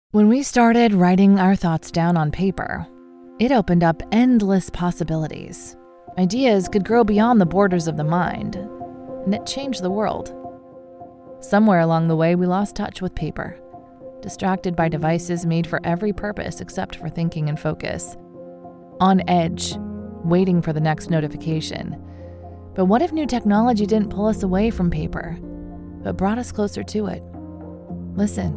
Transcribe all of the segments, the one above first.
When we started writing our thoughts down on paper, it opened up endless possibilities. Ideas could grow beyond the borders of the mind, and it changed the world. Somewhere along the way, we lost touch with paper, distracted by devices made for every purpose except for thinking and focus. On edge, waiting for the next notification. But what if new technology didn't pull us away from paper, but brought us closer to it? Listen.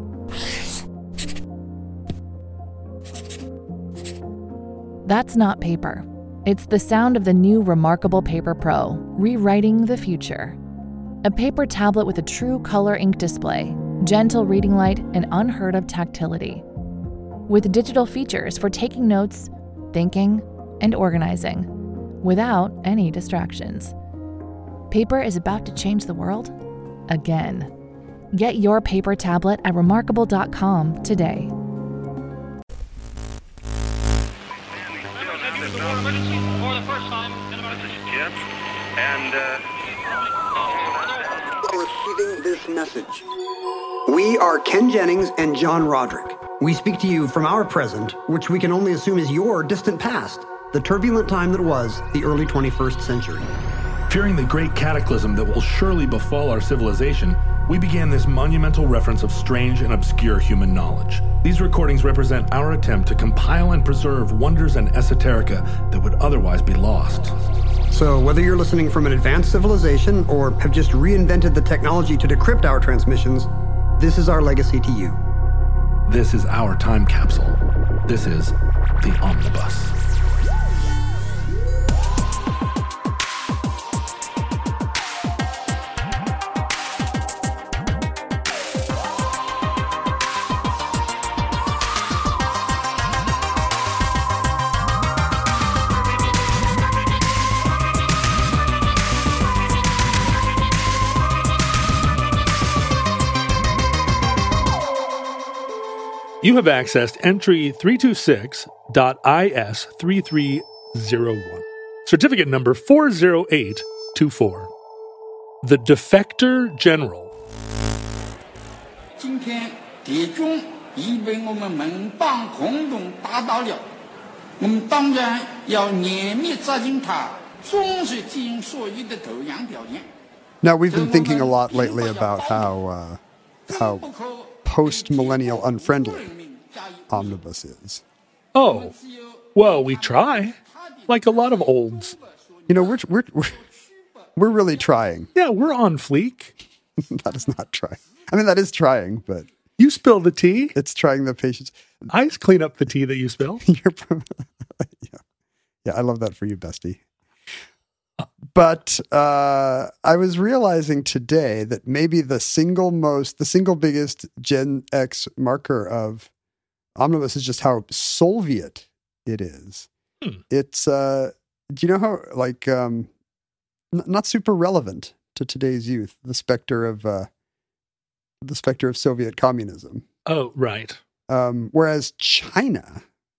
That's not paper. It's the sound of the new Remarkable Paper Pro, rewriting the future. A paper tablet with a true color ink display, gentle reading light, and unheard of tactility. With digital features for taking notes, thinking, and organizing, without any distractions. Paper is about to change the world again. Get your paper tablet at remarkable.com today. Receiving this message. We are Ken Jennings and John Roderick. We speak to you from our present, which we can only assume is your distant past, the turbulent time that was the early 21st century. Fearing the great cataclysm that will surely befall our civilization, we began this monumental reference of strange and obscure human knowledge. These recordings represent our attempt to compile and preserve wonders and esoterica that would otherwise be lost. So whether you're listening from an advanced civilization or have just reinvented the technology to decrypt our transmissions, this is our legacy to you. This is our time capsule. This is the Omnibus. You have accessed entry 326.is3301. Certificate number 40824. The Defector General. 今天敌军已被我们盟邦共同打倒了，我们当然要严密抓紧他，忠实执行所有的投降条件。 Now, we've been thinking a lot lately about how post-millennial unfriendly Omnibus is. Oh, well, we try. Like a lot of olds. You know, we're really trying. Yeah, we're on fleek. That is not trying. I mean, that is trying, but... You spill the tea. It's trying the patience. I clean up the tea that you spill. Yeah, I love that for you, bestie. But I was realizing today that maybe the single biggest Gen X marker of Omnibus is just how Soviet it is. It's, do you know how, like, not super relevant to today's youth, the specter of Soviet communism. Oh, right. Whereas China,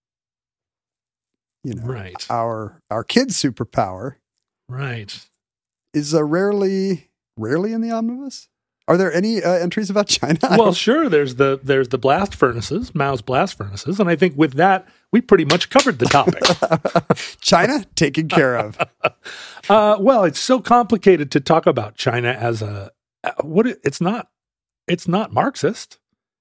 you know, right. our kids' superpower, right, is rarely in the Omnibus. Are there any entries about China? Well, sure. There's the blast furnaces, Mao's blast furnaces, and I think with that we pretty much covered the topic. China taken care of. Well, it's so complicated to talk about China as it's not Marxist.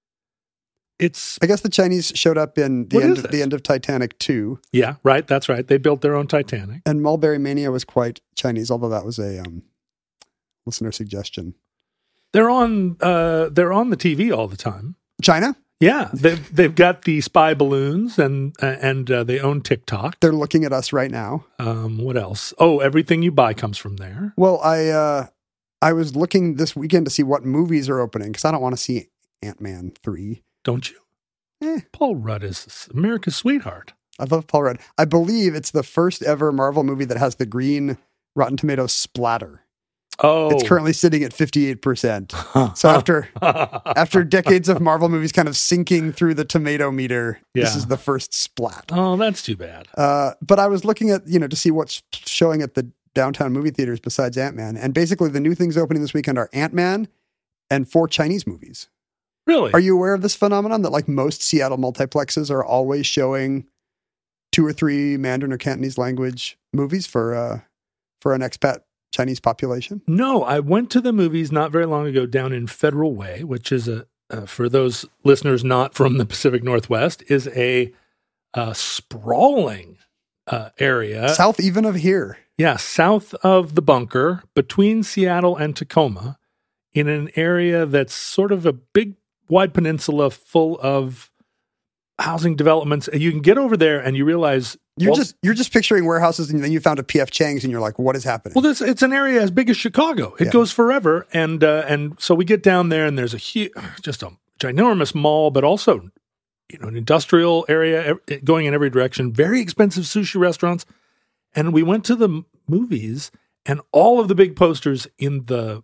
I guess the Chinese showed up in the end of Titanic 2. Yeah, right. That's right. They built their own Titanic. And Mulberry Mania was quite Chinese, although that was a listener suggestion. They're on the TV all the time. China? Yeah, they've got the spy balloons and they own TikTok. They're looking at us right now. What else? Oh, everything you buy comes from there. Well, I was looking this weekend to see what movies are opening because I don't want to see Ant-Man 3. Don't you? Paul Rudd is America's sweetheart. I love Paul Rudd. I believe it's the first ever Marvel movie that has the green Rotten Tomatoes splatter. Oh, it's currently sitting at 58%. So after decades of Marvel movies kind of sinking through the tomato meter, This is the first splat. Oh, that's too bad. But I was looking at, to see what's showing at the downtown movie theaters besides Ant-Man. And basically the new things opening this weekend are Ant-Man and 4 Chinese movies. Really? Are you aware of this phenomenon that like most Seattle multiplexes are always showing 2 or 3 Mandarin or Cantonese language movies for an expat Chinese population? No, I went to the movies not very long ago down in Federal Way, which is for those listeners not from the Pacific Northwest, is a sprawling area. South even of here. Yeah, south of the bunker, between Seattle and Tacoma, in an area that's sort of a big, wide peninsula full of housing developments. And you can get over there and you realize you're just picturing warehouses, and then you found a PF Chang's, and you're like, "What is happening?" Well, it's an area as big as Chicago. It goes forever, and so we get down there, and there's just a ginormous mall, but also an industrial area going in every direction. Very expensive sushi restaurants, and we went to the movies, and all of the big posters in the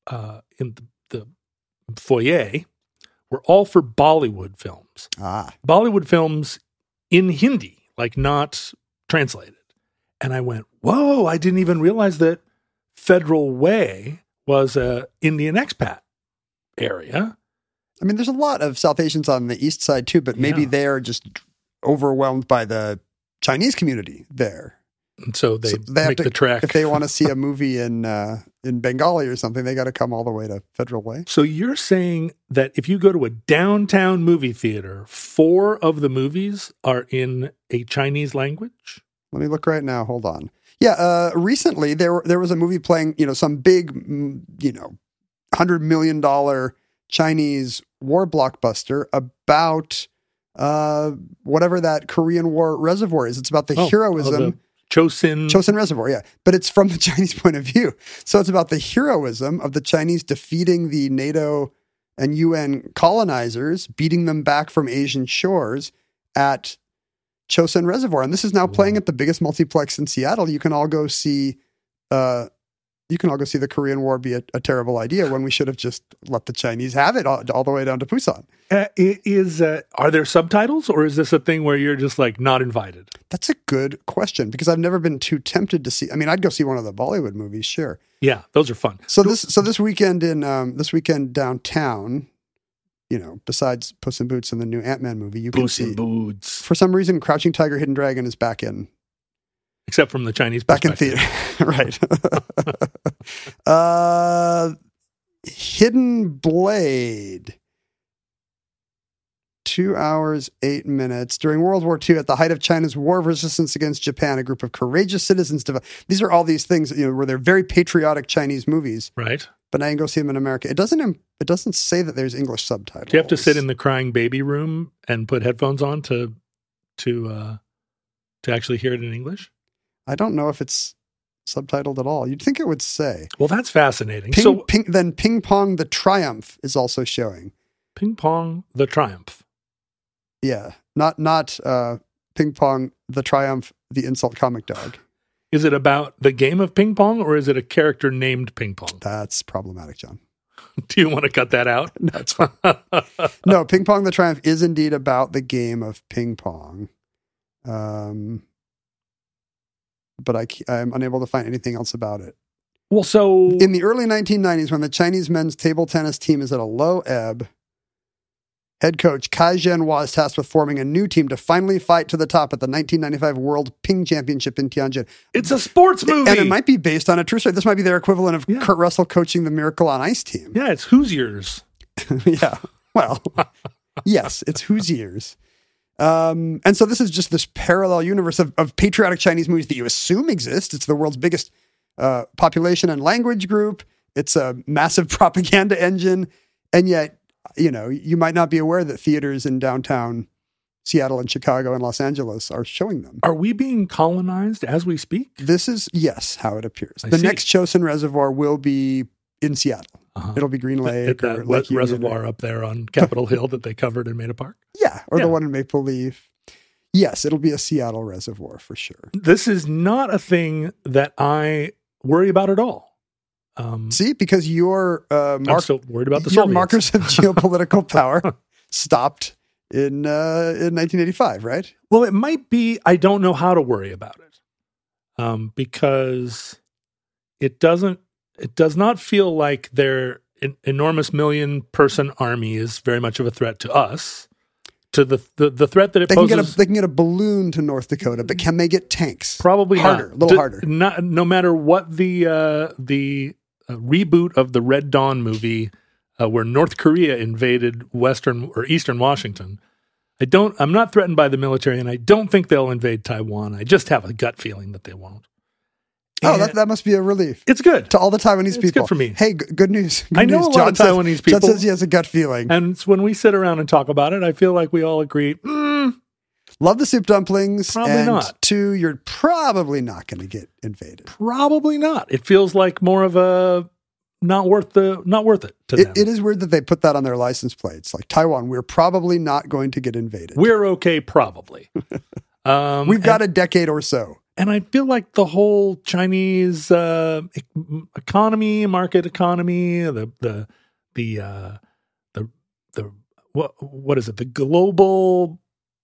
foyer were all for Bollywood films. Bollywood films in Hindi. Like not translated. And I went, whoa, I didn't even realize that Federal Way was a Indian expat area. I mean, there's a lot of South Asians on the east side too, but maybe they're just overwhelmed by the Chinese community there. And so they make the trek. If they want to see a movie in Bengali or something, they got to come all the way to Federal Way. So you're saying that if you go to a downtown movie theater, 4 of the movies are in a Chinese language? Let me look right now. Hold on. Yeah, recently there was a movie playing, some big, $100 million Chinese war blockbuster about whatever that Korean War reservoir is. It's about the heroism. Chosin Reservoir, yeah. But it's from the Chinese point of view. So it's about the heroism of the Chinese defeating the NATO and UN colonizers, beating them back from Asian shores at Chosin Reservoir. And this is now playing at the biggest multiplex in Seattle. You can all go see the Korean War be a terrible idea when we should have just let the Chinese have it all the way down to Busan. Are there subtitles, or is this a thing where you're just like not invited? That's a good question, because I've never been too tempted to see. I mean, I'd go see one of the Bollywood movies, sure. Yeah, those are fun. So this weekend downtown, besides Puss in Boots and the new Ant-Man movie, you can see Puss in Boots. For some reason, Crouching Tiger, Hidden Dragon is back in. Except from the Chinese perspective. Back in theater, right. Hidden Blade. 2 hours, 8 minutes. During World War II, at the height of China's war of resistance against Japan, a group of courageous citizens these are all these things, where they're very patriotic Chinese movies. Right. But now you can go see them in America. It doesn't say that there's English subtitles. Do you have to sit in the crying baby room and put headphones on to actually hear it in English? I don't know if it's subtitled at all. You'd think it would say. Well, that's fascinating. Then Ping Pong the Triumph is also showing. Ping Pong the Triumph. Yeah. Not Ping Pong the Triumph, the insult comic dog. Is it about the game of ping pong, or is it a character named Ping Pong? That's problematic, John. Do you want to cut that out? No, it's fine. No, Ping Pong the Triumph is indeed about the game of ping pong. But I'm unable to find anything else about it. Well, so in the early 1990s, when the Chinese men's table tennis team is at a low ebb, head coach Kai Zhenhua is tasked with forming a new team to finally fight to the top at the 1995 World Ping Championship in Tianjin. It's a sports movie. And it might be based on a true story. This might be their equivalent of Kurt Russell coaching the Miracle on Ice team. Yeah, it's Hoosiers. Yeah. Well, yes, it's Hoosiers. And so this is just this parallel universe of patriotic Chinese movies that you assume exist. It's the world's biggest population and language group. It's a massive propaganda engine. And yet, you might not be aware that theaters in downtown Seattle and Chicago and Los Angeles are showing them. Are we being colonized as we speak? This is, yes, how it appears. The next Chosin Reservoir will be in Seattle. Uh-huh. It'll be Green Lake or Lake Reservoir up there on Capitol Hill that they covered and made a park. Yeah, or the one in Maple Leaf. Yes, it'll be a Seattle reservoir for sure. This is not a thing that I worry about at all. See, because your I'm still worried about the your Soviets. Markers of geopolitical power stopped in 1985, right? Well, it might be. I don't know how to worry about it because it does not feel like there enormous million-person army is very much of a threat to us. To the threat that it poses. They can get a balloon to North Dakota, but can they get tanks? Probably harder, not. A little harder. No matter what the reboot of the Red Dawn movie, where North Korea invaded Western or Eastern Washington, I'm not threatened by the military, and I don't think they'll invade Taiwan. I just have a gut feeling that they won't. That must be a relief. It's good. To all the Taiwanese people. It's good for me. Hey, good news. I know a lot of Taiwanese people. John says he has a gut feeling. And when we sit around and talk about it, I feel like we all agree, love the soup dumplings. Probably not. 2, you're probably not going to get invaded. Probably not. It feels like more of a not worth it to them. It is weird that they put that on their license plates. Like, Taiwan, we're probably not going to get invaded. We're okay, probably. We've got a decade or so. And I feel like the whole Chinese market economy, what is it? The global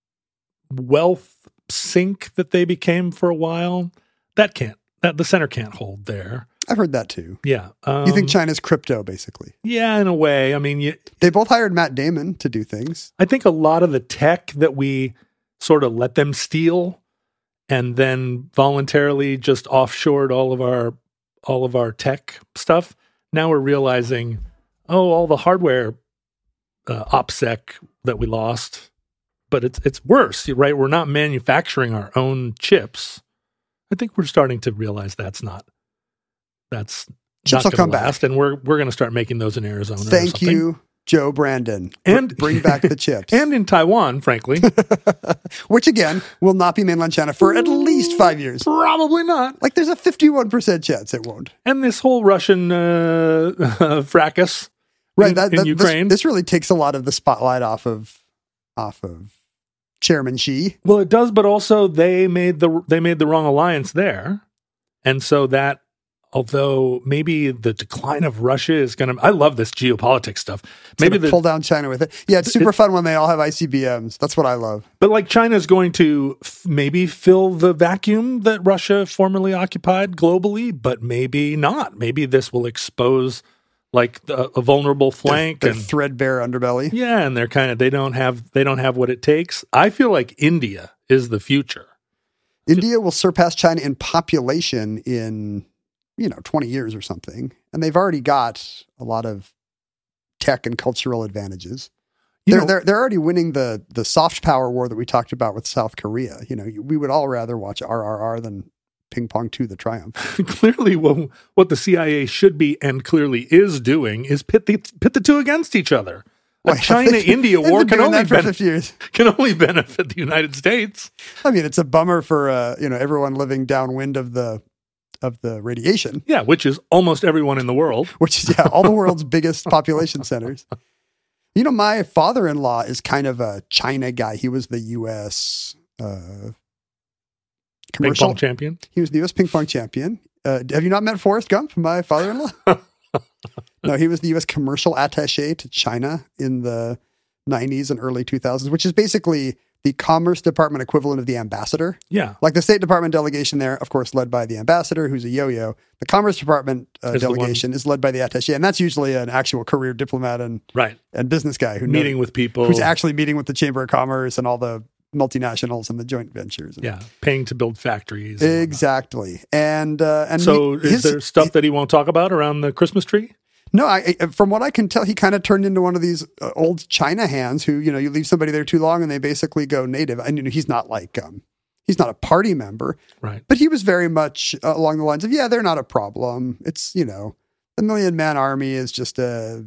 wealth sink that they became for a while. The center can't hold there. I've heard that too. Yeah. You think China's crypto, basically? Yeah, in a way. I mean, they both hired Matt Damon to do things. I think a lot of the tech that we sort of let them steal and then voluntarily just offshored all of our tech stuff. Now we're realizing, all the hardware OPSEC that we lost, but it's worse, right? We're not manufacturing our own chips. I think we're starting to realize that's not chips not will going come to last, back. and we're going to start making those in Arizona. Thank you, Joe Brandon. And bring back the chips. And in Taiwan, frankly. Which, again, will not be mainland China for at least 5 years. Probably not. Like, there's a 51% chance it won't. And this whole Russian fracas in Ukraine. This really takes a lot of the spotlight off of Chairman Xi. Well, it does, but also they made the wrong alliance there. And so that, although maybe the decline of Russia is going to... I love this geopolitics stuff. Maybe pull down China with it. Yeah, it's super fun when they all have ICBMs. That's what I love. But like China's going to maybe fill the vacuum that Russia formerly occupied globally, but maybe not. Maybe this will expose like a vulnerable flank their and threadbare underbelly. Yeah, and they're they don't have what it takes. I feel like India is the future. India will surpass China in population in 20 years or something. And they've already got a lot of tech and cultural advantages. They're already winning the soft power war that we talked about with South Korea. We would all rather watch RRR than Ping Pong 2: The Triumph. Clearly, what the CIA should be and clearly is doing is pit the two against each other. A China-India war can only benefit the United States. I mean, it's a bummer for everyone living downwind of the radiation. Yeah, which is almost everyone in the world. Which is all the world's biggest population centers. My father-in-law is kind of a China guy. He was the U.S. Commercial ping pong champion. He was the U.S. ping pong champion. Have you not met Forrest Gump, my father-in-law? No, he was the U.S. commercial attaché to China in the 90s and early 2000s, which is basically the Commerce Department equivalent of the ambassador. Yeah. Like the State Department delegation there, of course, led by the ambassador, who's a yo-yo. The Commerce Department delegation is led by the attaché, and that's usually an actual career diplomat and business guy who meeting with people, who's actually meeting with the Chamber of Commerce and all the multinationals and the joint ventures. Paying to build factories. Exactly. And so is there stuff that he won't talk about around the Christmas tree? No, from what I can tell, he kind of turned into one of these old China hands who, you leave somebody there too long and they basically go native. And he's not like, he's not a party member. Right. But he was very much along the lines of, they're not a problem. It's, the 1 million man army is just none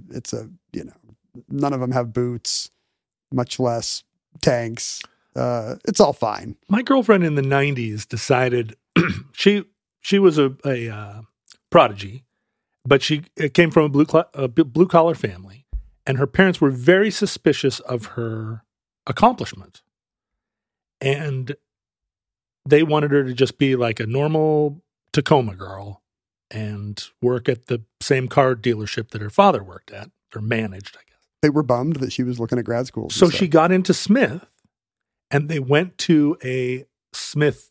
of them have boots, much less tanks. It's all fine. My girlfriend in the 90s decided she was a prodigy. But she came from a blue collar family, and her parents were very suspicious of her accomplishment. And they wanted her to just be like a normal Tacoma girl and work at the same car dealership that her father worked at, or managed, I guess. They were bummed that she was looking at grad school. So she got into Smith, and they went to a Smith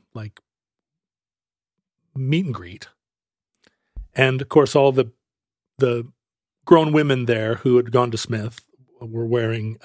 meet and greet. And of course, all the the grown women there who had gone to Smith were wearing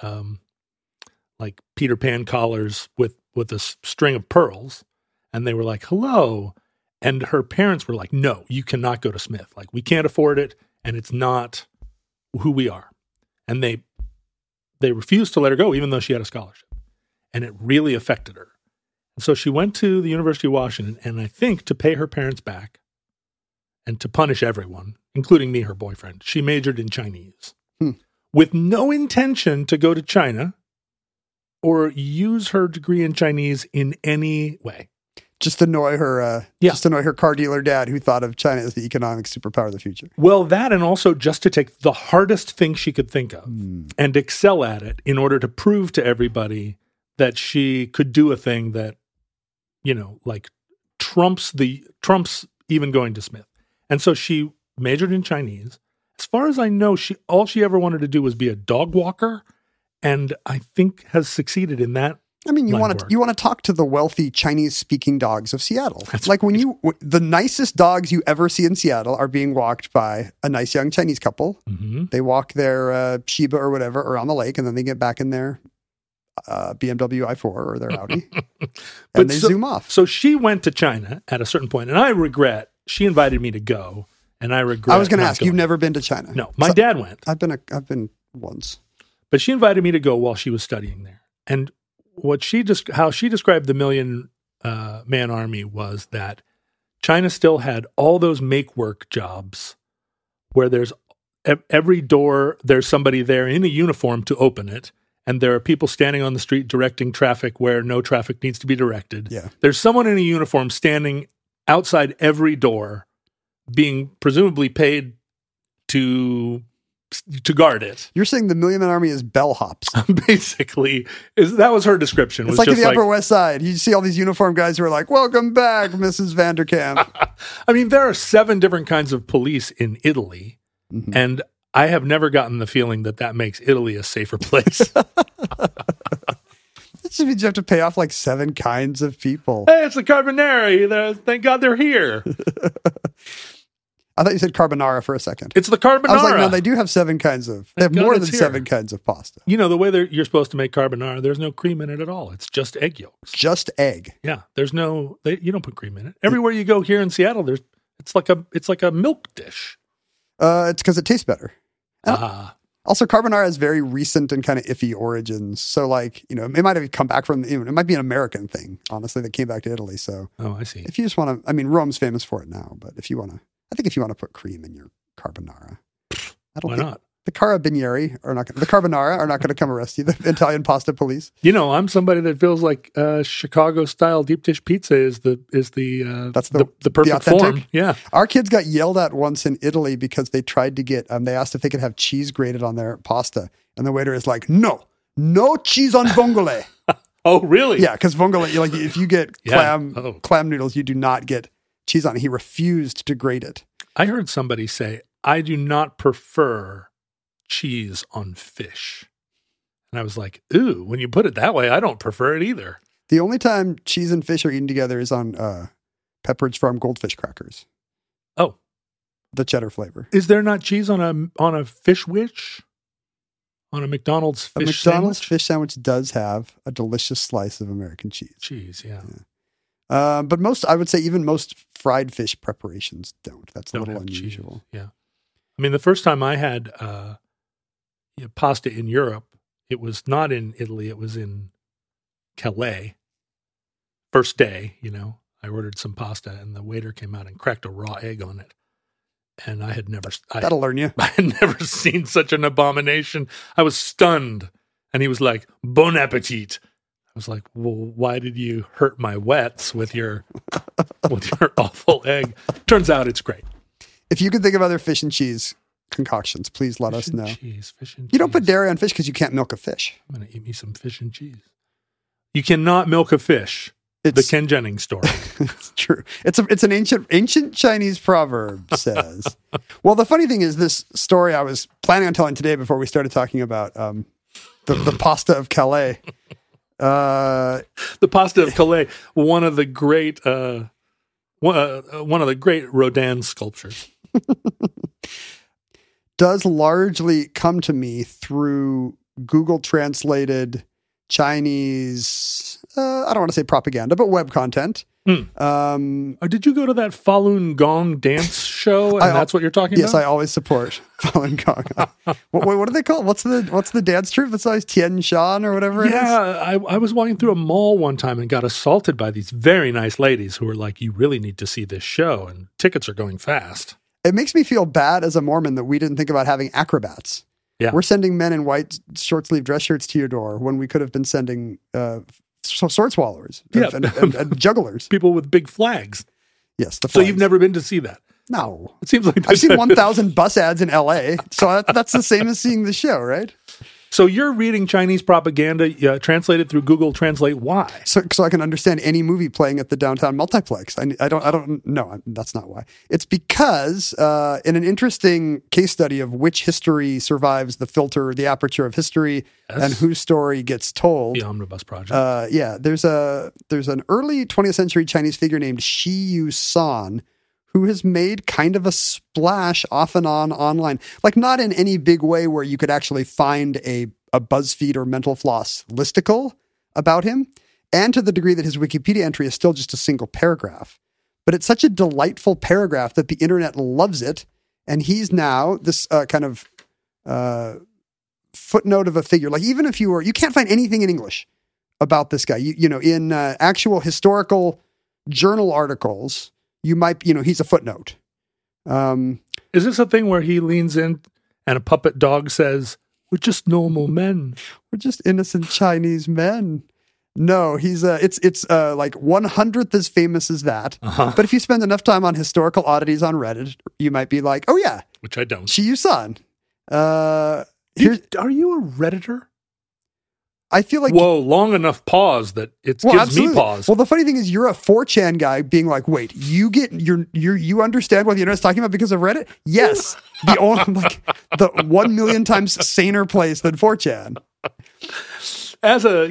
like Peter Pan collars with a string of pearls, and they were like, hello. And her parents were like, no, you cannot go to Smith. Like, we can't afford it, and it's not who we are. And they refused to let her go, even though she had a scholarship. And it really affected her. And so she went to the University of Washington, and I think to pay her parents back and to punish everyone, including me, her boyfriend, she majored in Chinese with no intention to go to China or use her degree in Chinese in any way. Just annoy her, just annoy her car dealer dad who thought of China as the economic superpower of the future. Well, that, and also just to take the hardest thing she could think of and excel at it in order to prove to everybody that she could do a thing that, you know, like trumps even going to Smith. And so she majored in Chinese. As far as I know, all she ever wanted to do was be a dog walker, and I think has succeeded in that. I mean, you want to talk to the wealthy Chinese-speaking dogs of Seattle. That's like the nicest dogs you ever see in Seattle are being walked by a nice young Chinese couple. Mm-hmm. They walk their Shiba or whatever around the lake, and then they get back in their BMW i4 or their Audi, and they zoom off. So she went to China at a certain point, and I regret she invited me to go, and I regret. I was going to ask, you've never been to China? No, my dad went. I've been once, but she invited me to go while she was studying there, and how she described the Million Man Army was that China still had all those make work jobs where there's every door, there's somebody there in a uniform to open it. And there are people standing on the street directing traffic where no traffic needs to be directed. Yeah. There's someone in a uniform standing outside every door being presumably paid to guard it. You're saying the Million Man Army is bellhops. Basically, that was her description. It's like in the Upper West Side. You see all these uniformed guys who are like, welcome back, Mrs. Vanderkamp. I mean, there are 7 different kinds of police in Italy, and I have never gotten the feeling that makes Italy a safer place. It just means you have to pay off like 7 kinds of people. Hey, it's the Carbonari. Thank God they're here. I thought you said carbonara for a second. It's the carbonara. I was like, no, they do have 7 kinds of. They have more than 7 kinds of pasta. You know, the way you're supposed to make carbonara, there's no cream in it at all. It's just egg yolks. Just egg. Yeah, there's you don't put cream in it. Everywhere you go here in Seattle, it's like a milk dish. It's because it tastes better. Also, carbonara has very recent and kind of iffy origins. So, like, you know, it might have come back from, it might be an American thing, honestly, that came back to Italy. So, I see. If you just want to, I mean, Rome's famous for it now, but if you want to, I think if you want to put cream in your carbonara, why not? The carbonara are not going to come arrest you. The Italian pasta police. You know, I'm somebody that feels like Chicago style deep dish pizza is the perfect form. Yeah, our kids got yelled at once in Italy because they tried to get. They asked if they could have cheese grated on their pasta, and the waiter is like, "No cheese on vongole." Oh, really? Yeah, because vongole, like if you get clam noodles, you do not get cheese on it. He refused to grate it. I heard somebody say, "I do not prefer cheese on fish." And I was like, ooh, when you put it that way, I don't prefer it either. The only time cheese and fish are eaten together is on Pepperidge Farm goldfish crackers. Oh. The cheddar flavor. Is there not cheese on a fish wish? On a McDonald's fish sandwich? A McDonald's fish sandwich does have a delicious slice of American cheese. Cheese, yeah. But I would say even most fried fish preparations don't. That's a little unusual. Cheese. Yeah. I mean, the first time I had pasta in Europe, it was not in Italy. It was in Calais. First day, I ordered some pasta, and the waiter came out and cracked a raw egg on it. And I had never... That'll learn you. I had never seen such an abomination. I was stunned. And he was like, bon appetit. I was like, well, why did you hurt my wets with your awful egg? Turns out it's great. If you could think of other fish and cheese concoctions, please let us know. Fish and cheese. You don't put dairy on fish because you can't milk a fish. I'm going to eat me some fish and cheese. You cannot milk a fish. The Ken Jennings story. It's true. It's an ancient Chinese proverb says. Well, the funny thing is this story I was planning on telling today before we started talking about the pasta of Calais. The pasta of Calais, one of the great Rodin sculptures. does largely come to me through Google translated Chinese, I don't want to say propaganda, but web content. Did you go to that Falun Gong dance show? And that's what you're talking Yes, about? I always support Falun Gong. What do they call it? What's the dance troupe that's always Tian Shan or whatever it is? Yeah, I was walking through a mall one time and got assaulted by these very nice ladies who were like, you really need to see this show, and tickets are going fast. It makes me feel bad as a Mormon that we didn't think about having acrobats. Yeah. We're sending men in white short-sleeve dress shirts to your door when we could have been sending sword swallowers and jugglers. People with big flags. Yes, the So flags. you've never been to see that? No. It seems like I've seen 1,000 bus ads in LA, so that's the same as seeing the show, right? So you're reading Chinese propaganda translated through Google Translate. Why? So I can understand any movie playing at the downtown multiplex. I don't know. That's not why. It's because in an interesting case study of which history survives the filter, the aperture of history, and whose story gets told. The Omnibus Project. There's an early 20th century Chinese figure named Shi Yu San, who has made kind of a splash off and on online. Like not in any big way where you could actually find a BuzzFeed or Mental Floss listicle about him, and to the degree that his Wikipedia entry is still just a single paragraph. But it's such a delightful paragraph that the internet loves it, and he's now this kind of footnote of a figure. Like even if you can't find anything in English about this guy. In actual historical journal articles, you might, he's a footnote. Is this a thing where he leans in and a puppet dog says, "We're just normal men. We're just innocent Chinese men"? No, he's it's like 100th as famous as that. Uh-huh. But if you spend enough time on historical oddities on Reddit, you might be like, oh yeah, Which I don't. Shi Yu San. Are you a Redditor? I feel like Whoa, long enough pause that it gives absolutely. me pause. Well, the funny thing is, you're a 4chan guy being like, wait, you understand what the internet's talking about because of Reddit? Yes, the 1 million times saner place than 4chan. As an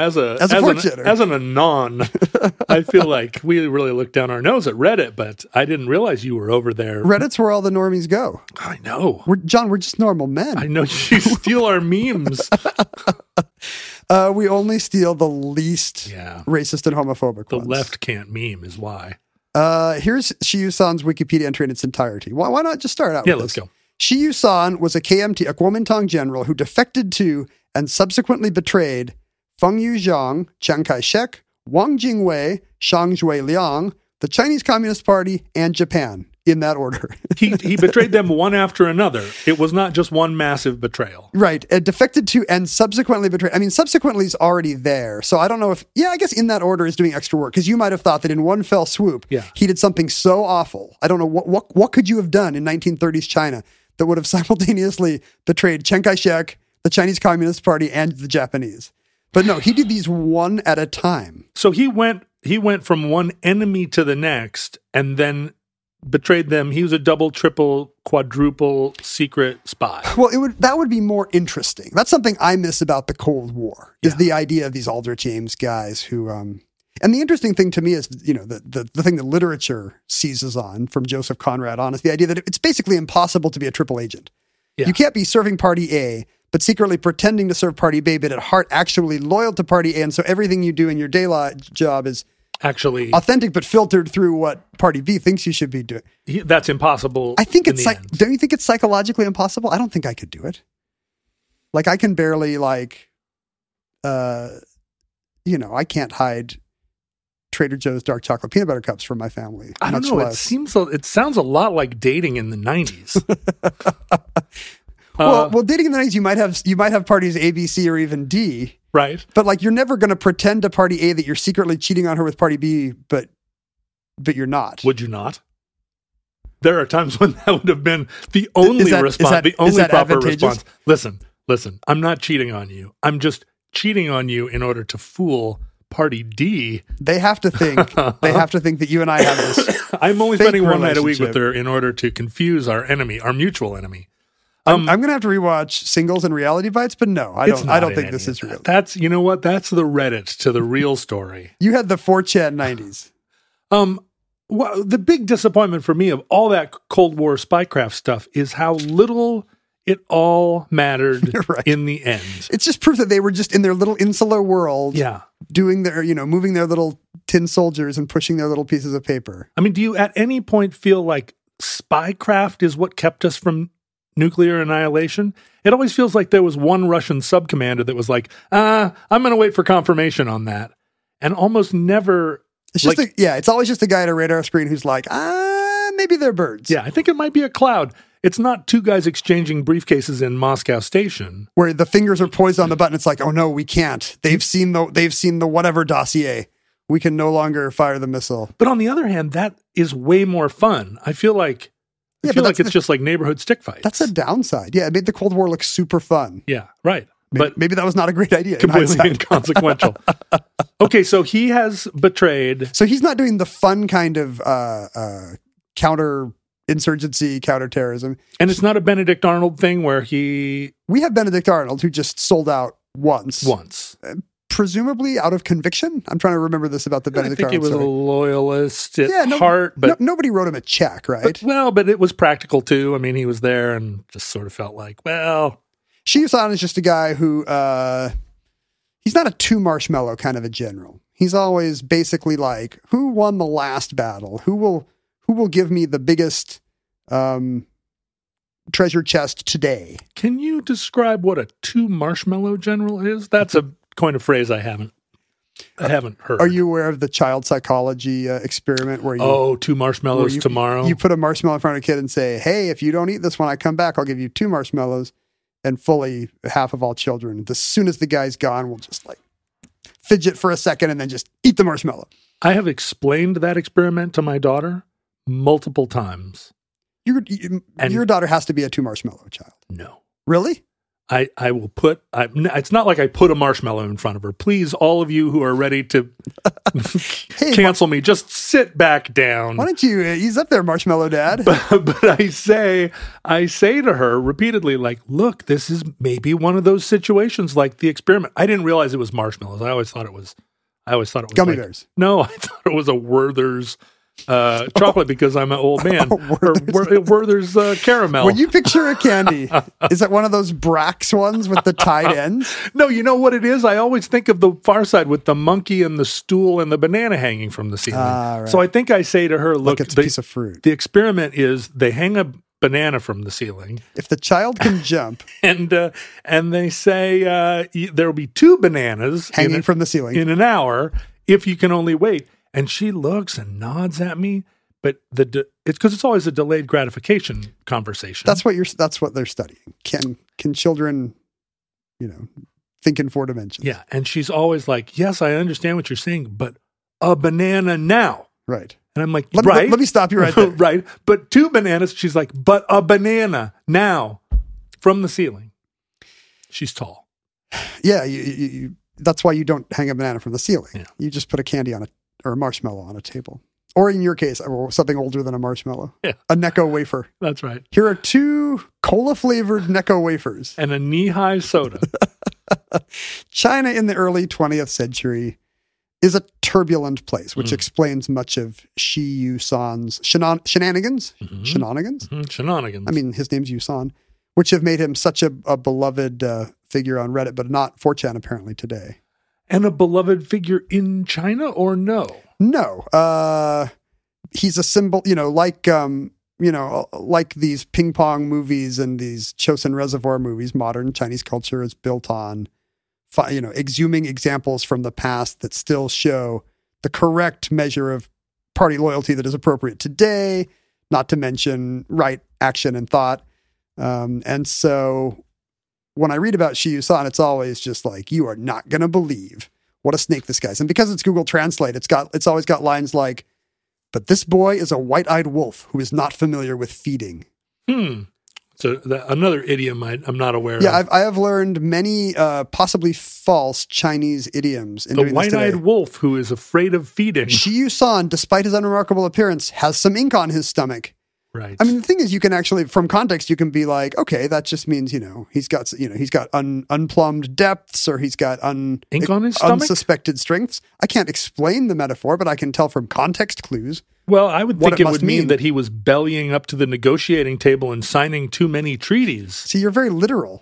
anon, I feel like we really look down our nose at Reddit, but I didn't realize you were over there. Reddit's where all the normies go. I know. We're just normal men. I know you steal our memes. We only steal the least racist and homophobic The ones. left can't meme is why. Here's Shi Yu San's Wikipedia entry in its entirety. Why not just start out with Let's this? go. Shi Yu San was a KMT, a Kuomintang general who defected to and subsequently betrayed Feng Yuxiang, Chiang Kai-shek, Wang Jingwei, Shang Zhuiliang, the Chinese Communist Party, and Japan, in that order. He betrayed them one after another. It was not just one massive betrayal. Right. Defected to and subsequently betrayed. I mean, subsequently is already there. So I don't know if, I guess in that order is doing extra work, because you might have thought that in one fell swoop, he did something so awful. I don't know, what could you have done in 1930s China that would have simultaneously betrayed Chiang Kai-shek, the Chinese Communist Party, and the Japanese? But no, he did these one at a time. So he went from one enemy to the next and then betrayed them. He was a double, triple, quadruple secret spy. Well, that would be more interesting. That's something I miss about the Cold War, is the idea of these Aldrich Ames guys who and the interesting thing to me is, the thing that literature seizes on from Joseph Conrad on is the idea that it's basically impossible to be a triple agent. Yeah. You can't be serving party A, but secretly pretending to serve party B, but at heart actually loyal to party A. And so everything you do in your day job is actually authentic, but filtered through what party B thinks you should be doing. That's impossible. I think it's like, don't you think it's psychologically impossible? I don't think I could do it. Like I can barely I can't hide Trader Joe's dark chocolate peanut butter cups from my family. I don't know. It sounds a lot like dating in the 90s. Well, dating in the 90s, you might have parties A, B, C, or even D. Right. But you're never going to pretend to party A that you're secretly cheating on her with party B, but you're not. Would you not? There are times when that would have been the only response, the only proper response. Listen, I'm not cheating on you. I'm just cheating on you in order to fool party D. They have to think that you and I have this. I'm only spending one night a week with her in order to confuse our enemy, our mutual enemy. I'm going to have to rewatch Singles and Reality Bites, but no, I don't think this is real. That's, you know what? That's the Reddit to the real story. You had the 4chan 90s. Well, the big disappointment for me of all that Cold War spycraft stuff is how little it all mattered Right. in the end. It's just proof that they were just in their little insular world, Yeah. doing their, moving their little tin soldiers and pushing their little pieces of paper. I mean, do you at any point feel like spycraft is what kept us from nuclear annihilation? It always feels like there was one Russian sub-commander that was like, I'm going to wait for confirmation on that. And almost never... It's just it's always just a guy at a radar screen who's like, maybe they're birds. Yeah, I think it might be a cloud. It's not two guys exchanging briefcases in Moscow Station. Where the fingers are poised on the button. It's like, oh no, we can't. They've seen the whatever dossier. We can no longer fire the missile. But on the other hand, that is way more fun. I feel like it's just like neighborhood stick fights. That's a downside. Yeah, it made the Cold War look super fun. Yeah, right. But maybe that was not a great idea. Completely inconsequential. Okay, so he has betrayed. So he's not doing the fun kind of counter-insurgency, counterterrorism. And it's not a Benedict Arnold thing where he... We have Benedict Arnold, who just sold out once. Presumably out of conviction. I'm trying to remember this about the Benedict Arnold I think he was story. a loyalist at heart. But nobody wrote him a check, right? But it was practical too. I mean, he was there and just sort of felt like, well... Shi Yusan is just a guy who... he's not a too marshmallow kind of a general. He's always basically like, who won the last battle? Who will give me the biggest treasure chest today? Can you describe what a two marshmallow general is? That's a coin of phrase I haven't heard. Are you aware of the child psychology experiment where you... two marshmallows tomorrow? You put a marshmallow in front of a kid and say, hey, if you don't eat this when I come back, I'll give you 2 marshmallows. And fully half of all children, as soon as the guy's gone, will just like fidget for a second and then just eat the marshmallow. I have explained that experiment to my daughter multiple times. Your daughter has to be a 2 marshmallow child. No. Really? I will put, it's not like I put a marshmallow in front of her. Please, all of you who are ready to cancel me, just sit back down. Why don't you ease up there, marshmallow dad? But I say to her repeatedly, like, look, this is maybe one of those situations like the experiment. I didn't realize it was marshmallows. I always thought it was gummy bears. No, I thought it was a Werther's chocolate because I'm an old man. Werther's caramel. When you picture a candy, is it one of those Brax ones with the tied ends? No, you know what it is? I always think of the Far Side with the monkey and the stool and the banana hanging from the ceiling. Right. So I think I say to her, look, it's a piece of fruit. The experiment is they hang a banana from the ceiling. If the child can jump. and they say there will be 2 bananas hanging from the ceiling in an hour if you can only wait. And she looks and nods at me, but it's because it's always a delayed gratification conversation. That's what they're studying. Can children, think in 4 dimensions? Yeah, and she's always like, "Yes, I understand what you're saying, but a banana now." Right. And I'm like, let me stop you right there. Right. But 2 bananas. She's like, but a banana now from the ceiling. She's tall. Yeah, you that's why you don't hang a banana from the ceiling. Yeah. You just put a candy or a marshmallow on a table. Or in your case, something older than a marshmallow. Yeah. A Necco wafer. That's right. Here are 2 cola-flavored Necco wafers. And a knee-high soda. China in the early 20th century is a turbulent place, which explains much of Shi Yusan's shenanigans. Mm-hmm. Shenanigans? Mm-hmm. Shenanigans. I mean, his name's Yusan, which have made him such a beloved figure on Reddit, but not 4chan apparently today. And a beloved figure in China or no? No. He's a symbol, like these ping pong movies and these Chosin Reservoir movies. Modern Chinese culture is built on, exhuming examples from the past that still show the correct measure of party loyalty that is appropriate today, not to mention right action and thought. And so when I read about Shi Yusan, it's always just like, you are not going to believe what a snake this guy's. And because it's Google Translate, it's always got lines like, but this boy is a white-eyed wolf who is not familiar with feeding. So another idiom I'm not aware of. Yeah, I have learned many possibly false Chinese idioms. In the white-eyed wolf who is afraid of feeding. Shi Yusan, despite his unremarkable appearance, has some ink on his stomach. Right. I mean, the thing is, you can actually, from context, you can be like, okay, that just means, he's got unplumbed depths, or he's got ink on his stomach? Unsuspected strengths. I can't explain the metaphor, but I can tell from context clues. Well, I would think it would mean mean that he was bellying up to the negotiating table and signing too many treaties. See, you're very literal.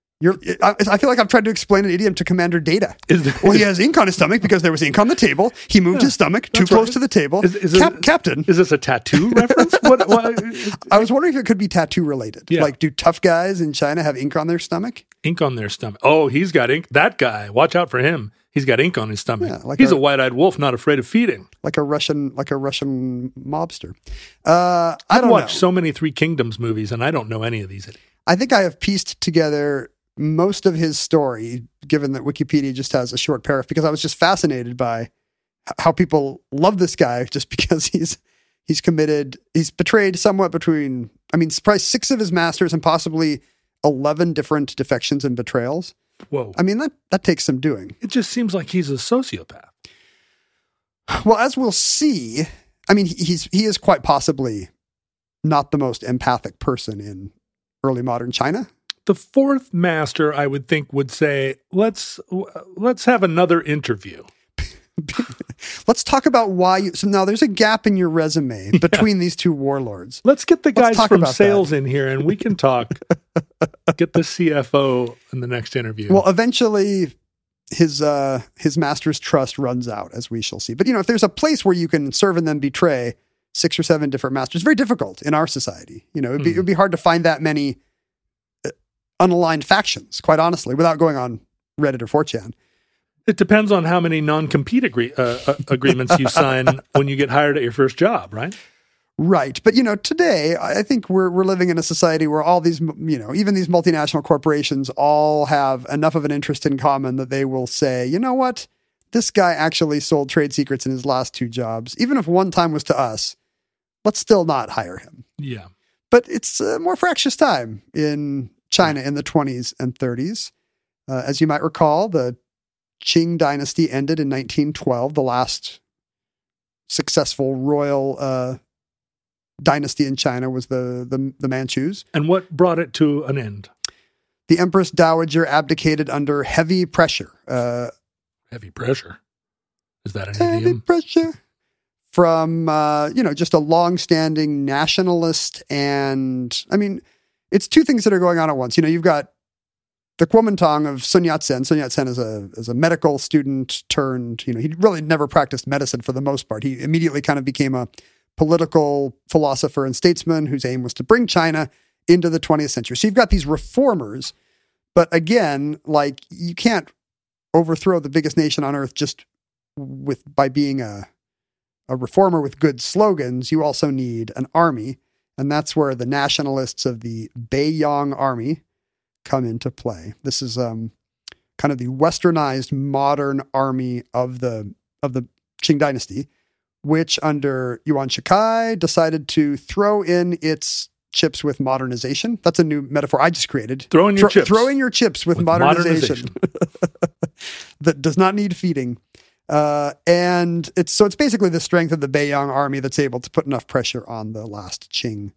I feel like I've tried to explain an idiom to Commander Data. Well, he has ink on his stomach because there was ink on the table. He moved his stomach too close to the table. Captain. Is this a tattoo reference? What? I was wondering if it could be tattoo related. Yeah. Like, do tough guys in China have ink on their stomach? Ink on their stomach. Oh, he's got ink. That guy. Watch out for him. He's got ink on his stomach. Yeah, he's a white-eyed wolf, not afraid of feeding. Like a Russian mobster. I don't watched know. so many Three Kingdoms movies, and I don't know any of these. I think I have pieced together most of his story, given that Wikipedia just has a short paragraph, because I was just fascinated by how people love this guy just because he's betrayed somewhat between, probably 6 of his masters and possibly 11 different defections and betrayals. Whoa. That takes some doing. It just seems like he's a sociopath. Well, as we'll see, he is quite possibly not the most empathic person in early modern China. The 4th master, I would think, would say, let's have another interview. Let's talk about why. So now there's a gap in your resume between these 2 warlords. Let's get the guys from sales that. in here, and we can talk. Get the CFO in the next interview. Well, eventually his master's trust runs out, as we shall see. But if there's a place where you can serve and then betray 6 or 7 different masters, very difficult in our society. It would be hard to find that many unaligned factions, quite honestly, without going on Reddit or 4chan. It depends on how many non-compete agreements you sign when you get hired at your first job, right? Right. But, today, I think we're living in a society where all these, even these multinational corporations all have enough of an interest in common that they will say, you know what? This guy actually sold trade secrets in his last 2 jobs. Even if one time was to us, let's still not hire him. Yeah. But it's a more fractious time in China in the 20s and 30s. As you might recall, the Qing dynasty ended in 1912, the last successful royal dynasty in China was the Manchus. And what brought it to an end? The Empress Dowager abdicated under heavy pressure. Heavy pressure? Is that an heavy idiom? Pressure from, just a long-standing nationalist and, it's 2 things that are going on at once. You've got the Kuomintang of Sun Yat-sen. Sun Yat-sen is a medical student turned, he really never practiced medicine for the most part. He immediately kind of became a political philosopher and statesman whose aim was to bring China into the 20th century. So you've got these reformers, but again, like, you can't overthrow the biggest nation on earth just by being a reformer with good slogans. You also need an army. And that's where the nationalists of the Beiyang army come into play. This is kind of the westernized modern army of the Qing dynasty, which under Yuan Shikai decided to throw in its chips with modernization. That's a new metaphor I just created. Throw in your chips with modernization. That does not need feeding. And it's basically the strength of the Beiyang army that's able to put enough pressure on the last Qing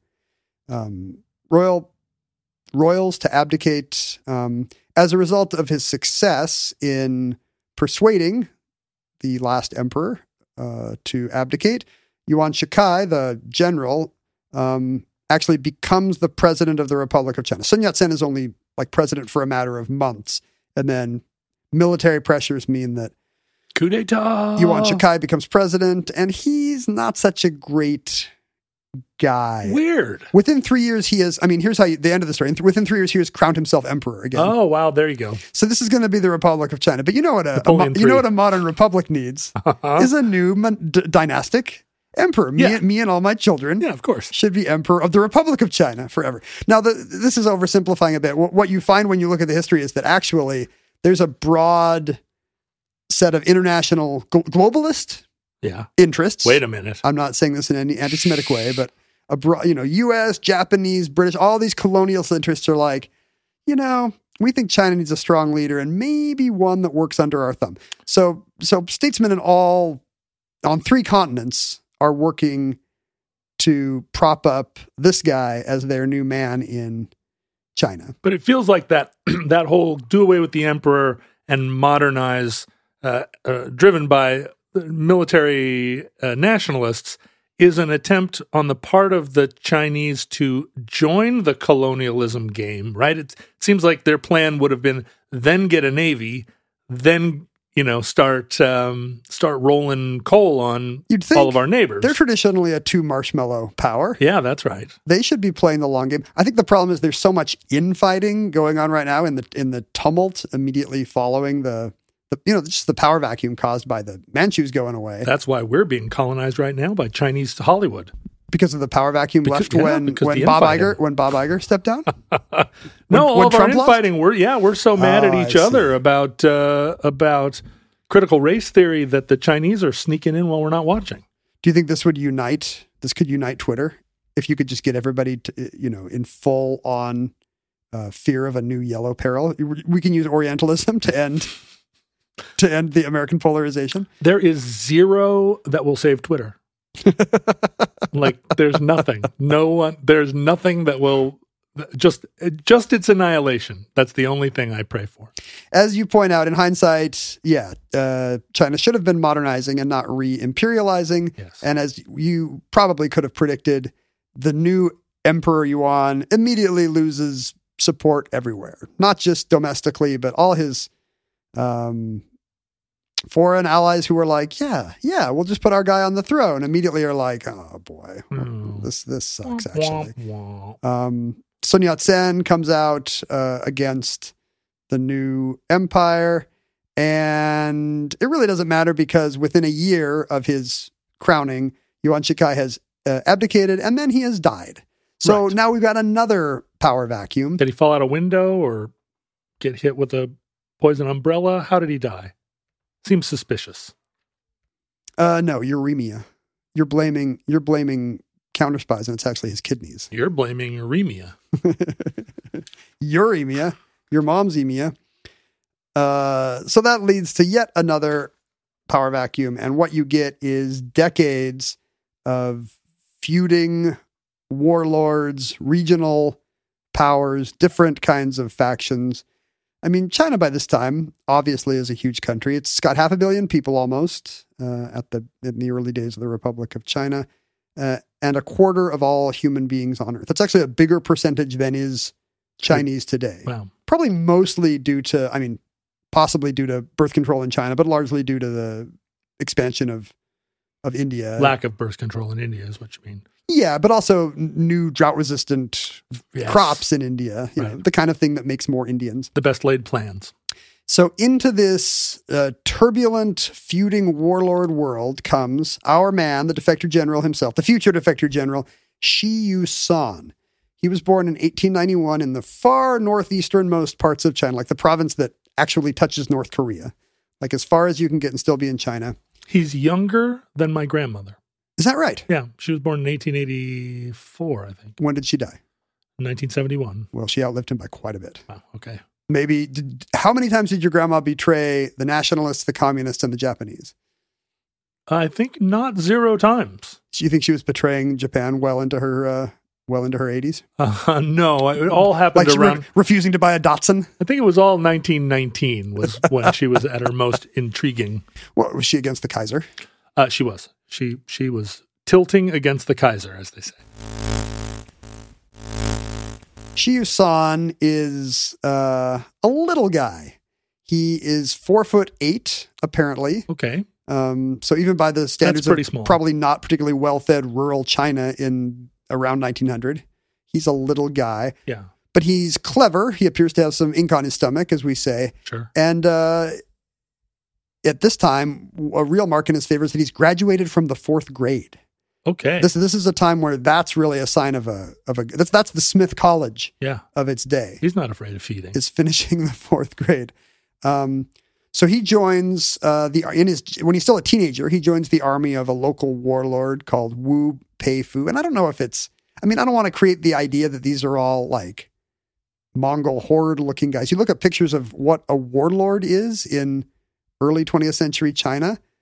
royals to abdicate. As a result of his success in persuading the last emperor to abdicate, Yuan Shikai, the general, actually becomes the president of the Republic of China. Sun Yat-sen is only president for a matter of months, and then military pressures mean that coup d'etat. Yuan Shikai becomes president, and he's not such a great guy. Weird. Within 3 years, he is. Here's the end of the story. Within 3 years, he has crowned himself emperor again. Oh wow, there you go. So this is going to be the Republic of China. But you know what a modern republic needs is a new dynastic emperor. Me and all my children. Yeah, of course, should be emperor of the Republic of China forever. Now, this is oversimplifying a bit. What you find when you look at the history is that actually there's a broad set of international globalist interests. Wait a minute. I'm not saying this in any anti-Semitic way, but U.S., Japanese, British, all these colonial interests are like, we think China needs a strong leader and maybe one that works under our thumb. So statesmen on 3 continents are working to prop up this guy as their new man in China. But it feels like that that whole do away with the emperor and modernize, driven by military nationalists, is an attempt on the part of the Chinese to join the colonialism game, right? It seems like their plan would have been then get a navy, then start rolling coal on all of our neighbors. They're traditionally a two marshmallow power. Yeah, that's right. They should be playing the long game. I think the problem is there's so much infighting going on right now in the tumult immediately following just the power vacuum caused by the Manchus going away. That's why we're being colonized right now by Chinese Hollywood. Because of the power vacuum left when Bob Iger stepped down? All of our infighting, we're so mad at each other about critical race theory that the Chinese are sneaking in while we're not watching. Do you think this could unite Twitter? If you could just get everybody to, in full on fear of a new yellow peril, we can use Orientalism to end the American polarization. There is zero that will save Twitter. Like there's nothing. There's nothing that will just its annihilation. That's the only thing I pray for. As you point out, in hindsight, China should have been modernizing and not re-imperializing. Yes. And as you probably could have predicted, the new Emperor Yuan immediately loses support everywhere, not just domestically, but all his foreign allies who were like, we'll just put our guy on the throne, immediately are like, oh boy, this sucks actually. Sun Yat-sen comes out against the new empire, and it really doesn't matter because within a year of his crowning, Yuan Shikai has abdicated, and then he has died. So now we've got another power vacuum. Did he fall out a window or get hit with a poison umbrella? How did he die? Seems suspicious. No, uremia. You're blaming counterspies, and it's actually his kidneys. You're blaming uremia. Uremia. Your mom's emia. So that leads to yet another power vacuum, and what you get is decades of feuding warlords, regional powers, different kinds of factions. I mean, China by this time obviously is a huge country. It's got 500 million people almost in the early days of the Republic of China, and a quarter of all human beings on Earth. That's actually a bigger percentage than is Chinese today. Wow. Probably mostly possibly due to birth control in China, but largely due to the expansion of India. Lack of birth control in India is what you mean. Yeah, but also new drought-resistant crops in India, the kind of thing that makes more Indians. The best laid plans. So into this turbulent, feuding warlord world comes our man, the defector general himself, the future defector general, Shi Yu-san. He was born in 1891 in the far northeasternmost parts of China, like the province that actually touches North Korea, like as far as you can get and still be in China. He's younger than my grandmother. Is that right? Yeah. She was born in 1884, I think. When did she die? 1971. Well, she outlived him by quite a bit. Wow. Okay. Maybe, how many times did your grandma betray the nationalists, the communists, and the Japanese? I think not 0 times. Do you think she was betraying Japan well into her 80s? No, it all happened like around... refusing to buy a Datsun? I think it was all 1919 was when she was at her most intriguing. What, was she against the Kaiser? She was. She was tilting against the Kaiser, as they say. Shi Yu-san is a little guy. He is 4'8", apparently. Okay. So even by the standards pretty of small. Probably not particularly well-fed rural China in around 1900, he's a little guy. Yeah. But he's clever. He appears to have some ink on his stomach, as we say. Sure. And at this time, a real mark in his favor is that he's graduated from the 4th grade. Okay. This is a time where that's really a sign of that's the Smith College of its day. He's not afraid of feeding. Is finishing the 4th grade. So he joins when he's still a teenager, he joins the army of a local warlord called Wu Peifu. And I don't know if I don't want to create the idea that these are all like Mongol horde looking guys. You look at pictures of what a warlord is in early 20th century China,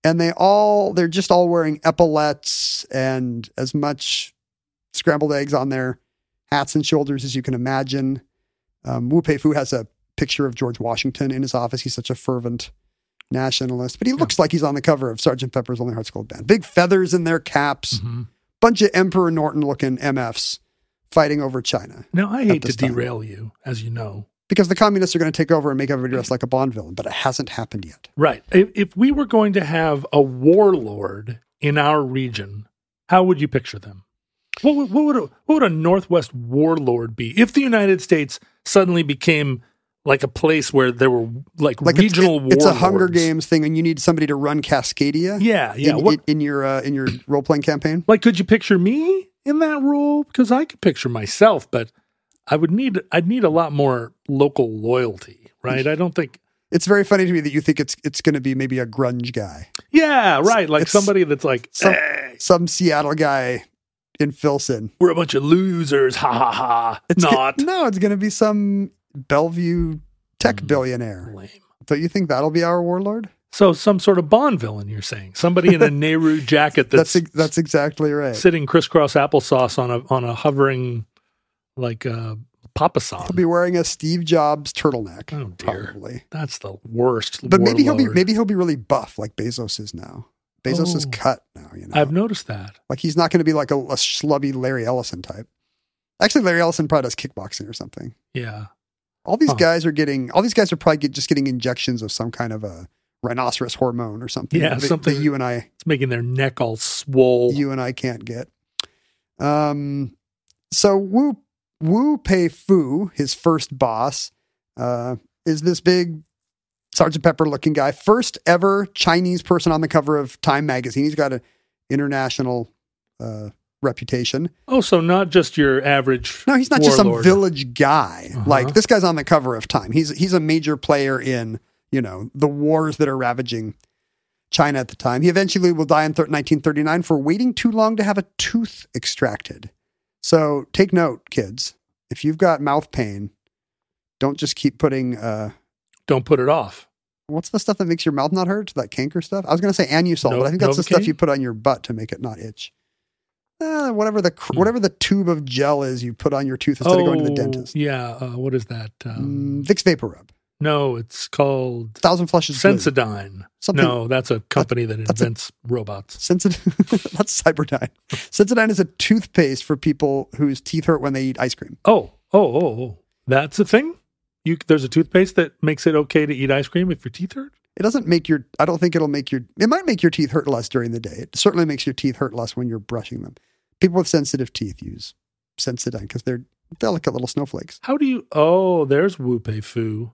And they're just all wearing epaulets and as much scrambled eggs on their hats and shoulders as you can imagine. Wu Peifu has a picture of George Washington in his office. He's such a fervent nationalist, but he looks like he's on the cover of Sgt. Pepper's Lonely Hearts Club Band. Big feathers in their caps, bunch of Emperor Norton looking MFs fighting over China. Now, I hate to derail you, as you know. Because the communists are going to take over and make everybody dress like a Bond villain, but it hasn't happened yet. Right. If we were going to have a warlord in our region, how would you picture them? What would a Northwest warlord be if the United States suddenly became like a place where there were like regional warlords? It's a Hunger Games thing, and you need somebody to run Cascadia. Yeah. In your role playing campaign. Like, could you picture me in that role? Because I could picture myself, but I'd need a lot more local loyalty, right? I don't think it's very funny to me that you think it's going to be maybe a grunge guy. Yeah, right. Like somebody that's like some Seattle guy in Filson. We're a bunch of losers, ha ha ha. It's going to be some Bellevue tech billionaire. Lame. Don't you think that'll be our warlord? So some sort of Bond villain, you're saying? Somebody in a Nehru jacket that's exactly right. Sitting crisscross applesauce on a hovering like papasan. He'll be wearing a Steve Jobs turtleneck. Oh dear, probably. That's the worst. But maybe he'll be really buff like Bezos is now. Bezos is cut now. I've noticed that. Like he's not going to be like a schlubby Larry Ellison type. Actually, Larry Ellison probably does kickboxing or something. Yeah. All these guys are probably just getting injections of some kind of a rhinoceros hormone or something. Yeah, something that you and I. It's making their neck all swole. You and I can't get. So Wu Peifu, his first boss, is this big Sgt. Pepper looking guy. First ever Chinese person on the cover of Time magazine. He's got an international reputation. Oh, so not just your average. No, he's not warlord. Just some village guy. Like this guy's on the cover of Time. He's a major player in, the wars that are ravaging China at the time. He eventually will die in 1939 for waiting too long to have a tooth extracted. So take note, kids. If you've got mouth pain, don't just keep putting... don't put it off. What's the stuff that makes your mouth not hurt? That canker stuff? I was going to say Anusol, but I think that's the stuff you put on your butt to make it not itch. Whatever the tube of gel is you put on your tooth instead of going to the dentist. Yeah. What is that? Vicks Vapor Rub. No, it's called... Thousand Flushes Sensodyne. No, that's a company that invents robots. That's Cyberdyne. Sensodyne is a toothpaste for people whose teeth hurt when they eat ice cream. Oh. That's a thing? There's a toothpaste that makes it okay to eat ice cream if your teeth hurt? It doesn't make I don't think it'll make it might make your teeth hurt less during the day. It certainly makes your teeth hurt less when you're brushing them. People with sensitive teeth use Sensodyne because they're delicate little snowflakes. There's Wu Peifu.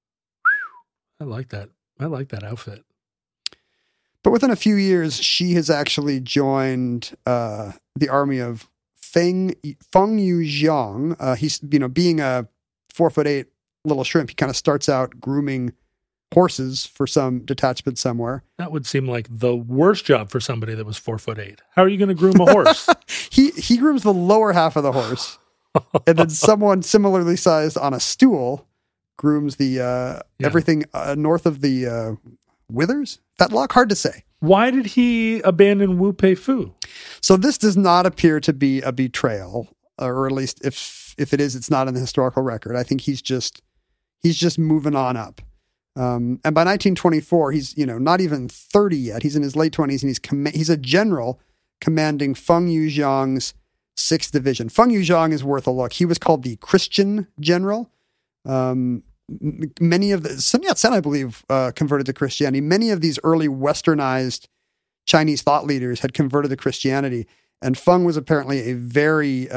I like that. I like that outfit. But within a few years, she has actually joined the army of Feng Yuxiang. He's, being a 4'8" little shrimp, he kind of starts out grooming horses for some detachment somewhere. That would seem like the worst job for somebody that was 4'8". How are you going to groom a horse? He grooms the lower half of the horse, and then someone similarly sized on a stool grooms the everything north of the withers. Fetlock, hard to say. Why did he abandon Wu Peifu? So this does not appear to be a betrayal, or at least if it is, it's not in the historical record. I think he's just moving on up. And by 1924, he's not even 30 yet. He's in his late 20s, and he's a general commanding Feng Yuxiang's 6th Division. Feng Yuxiang is worth a look. He was called the Christian General. Many of Sun Yat-sen, I believe, converted to Christianity. Many of these early westernized Chinese thought leaders had converted to Christianity, and Feng was apparently a very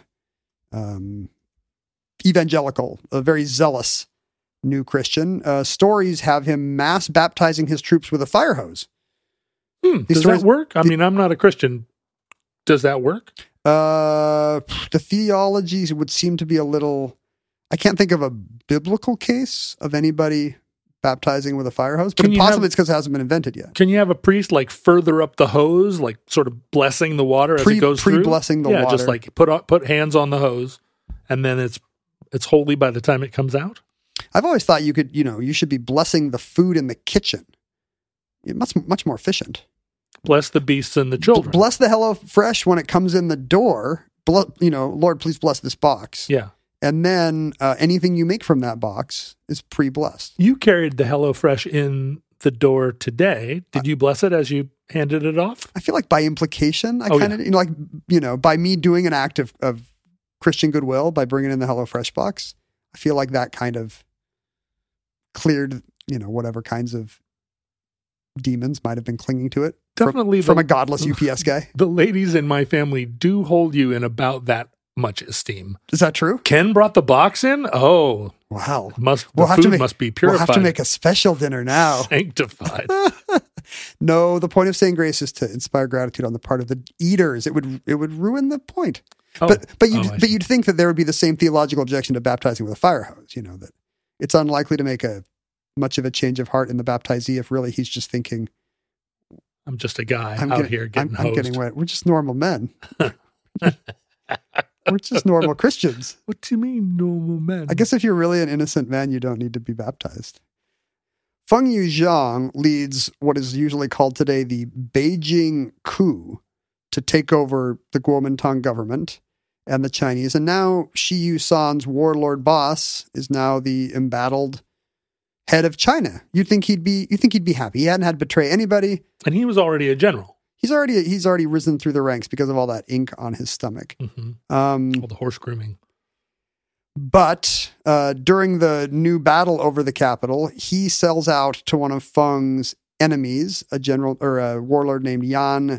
evangelical, a very zealous new Christian. Stories have him mass baptizing his troops with a fire hose. Does that work? I mean, I'm not a Christian. Does that work? The theology would seem to be a little... I can't think of a biblical case of anybody baptizing with a fire hose, but possibly it's because it hasn't been invented yet. Can you have a priest like further up the hose, like sort of blessing the water as it goes through? Pre-blessing the water. Yeah, just like put hands on the hose, and then it's holy by the time it comes out? I've always thought you should be blessing the food in the kitchen much more efficient. Bless the beasts and the children. Bless the HelloFresh when it comes in the door. Lord, please bless this box. Yeah. And then anything you make from that box is pre-blessed. You carried the HelloFresh in the door today. Did you bless it as you handed it off? I feel like by implication, by me doing an act of Christian goodwill by bringing in the HelloFresh box, I feel like that kind of cleared, whatever kinds of demons might have been clinging to it. Definitely from a godless UPS guy. The ladies in my family do hold you in about that much esteem. Is that true? Ken brought the box in? Oh. Wow. The food must be purified. We'll have to make a special dinner now. Sanctified. No, the point of saying grace is to inspire gratitude on the part of the eaters. It would ruin the point. Oh. But you'd think that there would be the same theological objection to baptizing with a fire hose, that it's unlikely to make much of a change of heart in the baptizee if really he's just thinking, I'm just a guy here getting hosed. I'm getting wet. We're just normal men. We're just normal Christians. What do you mean, normal men? I guess if you're really an innocent man, you don't need to be baptized. Feng Yuxiang leads what is usually called today the Beijing coup to take over the Kuomintang government and the Chinese. And now Shi Yusan's warlord boss is now the embattled head of China. You'd think he'd be happy. He hadn't had to betray anybody. And he was already a general. He's already risen through the ranks because of all that ink on his stomach. Mm-hmm. All the horse grooming. But during the new battle over the capital, he sells out to one of Feng's enemies, a warlord named Yan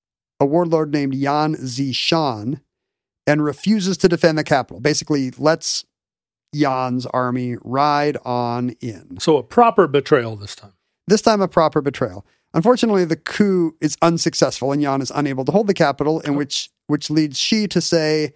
Zishan, and refuses to defend the capital. Basically, lets Yan's army ride on in. So a proper betrayal this time. This time a proper betrayal. Unfortunately, the coup is unsuccessful and Yan is unable to hold the capital, in which leads Shi to say,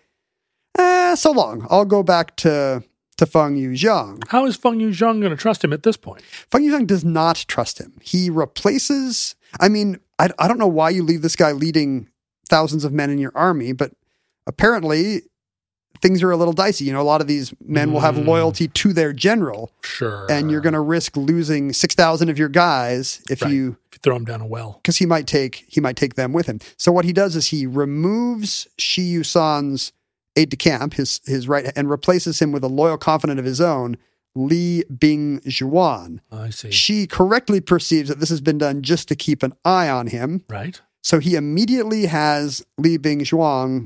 so long. I'll go back to Feng Yuxiang. How is Feng Yuxiang going to trust him at this point? Feng Yuxiang does not trust him. He replaces, I don't know why you leave this guy leading thousands of men in your army, but apparently things are a little dicey. A lot of these men will have loyalty to their general. Sure. And you're going to risk losing 6,000 of your guys if you throw him down a well. Because he might take them with him. So what he does is he removes Shi Yusan's aide-de-camp, his right, and replaces him with a loyal confidant of his own, Li Bingzhuan. I see. Shi correctly perceives that this has been done just to keep an eye on him. Right. So he immediately has Li Bingzhuan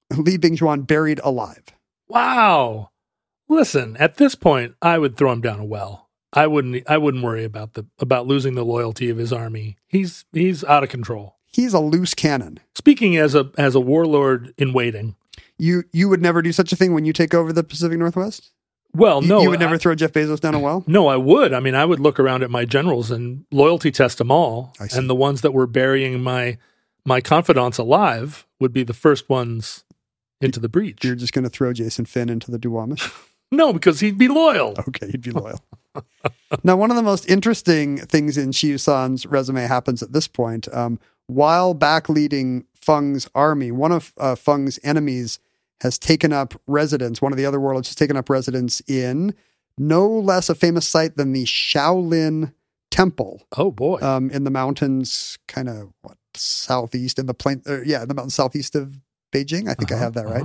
buried alive. Wow. Listen, at this point, I would throw him down a well. I wouldn't worry about losing the loyalty of his army. He's out of control. He's a loose cannon. Speaking as a warlord in waiting. You would never do such a thing when you take over the Pacific Northwest? Well, no. You would never throw Jeff Bezos down a well? No, I would. I would look around at my generals and loyalty test them all. I see. And the ones that were burying my confidants alive would be the first ones into the breach. You're just going to throw Jason Finn into the Duwamish? No, because he'd be loyal. Okay, he'd be loyal. Now, one of the most interesting things in Shi Yusan's resume happens at this point. While back leading Feng's army, one of Feng's enemies has taken up residence. One of the other warlords has taken up residence in no less a famous site than the Shaolin Temple. Oh, boy. In the mountains, kind of southeast, in the plain, in the mountains southeast of Beijing. I think I have that right.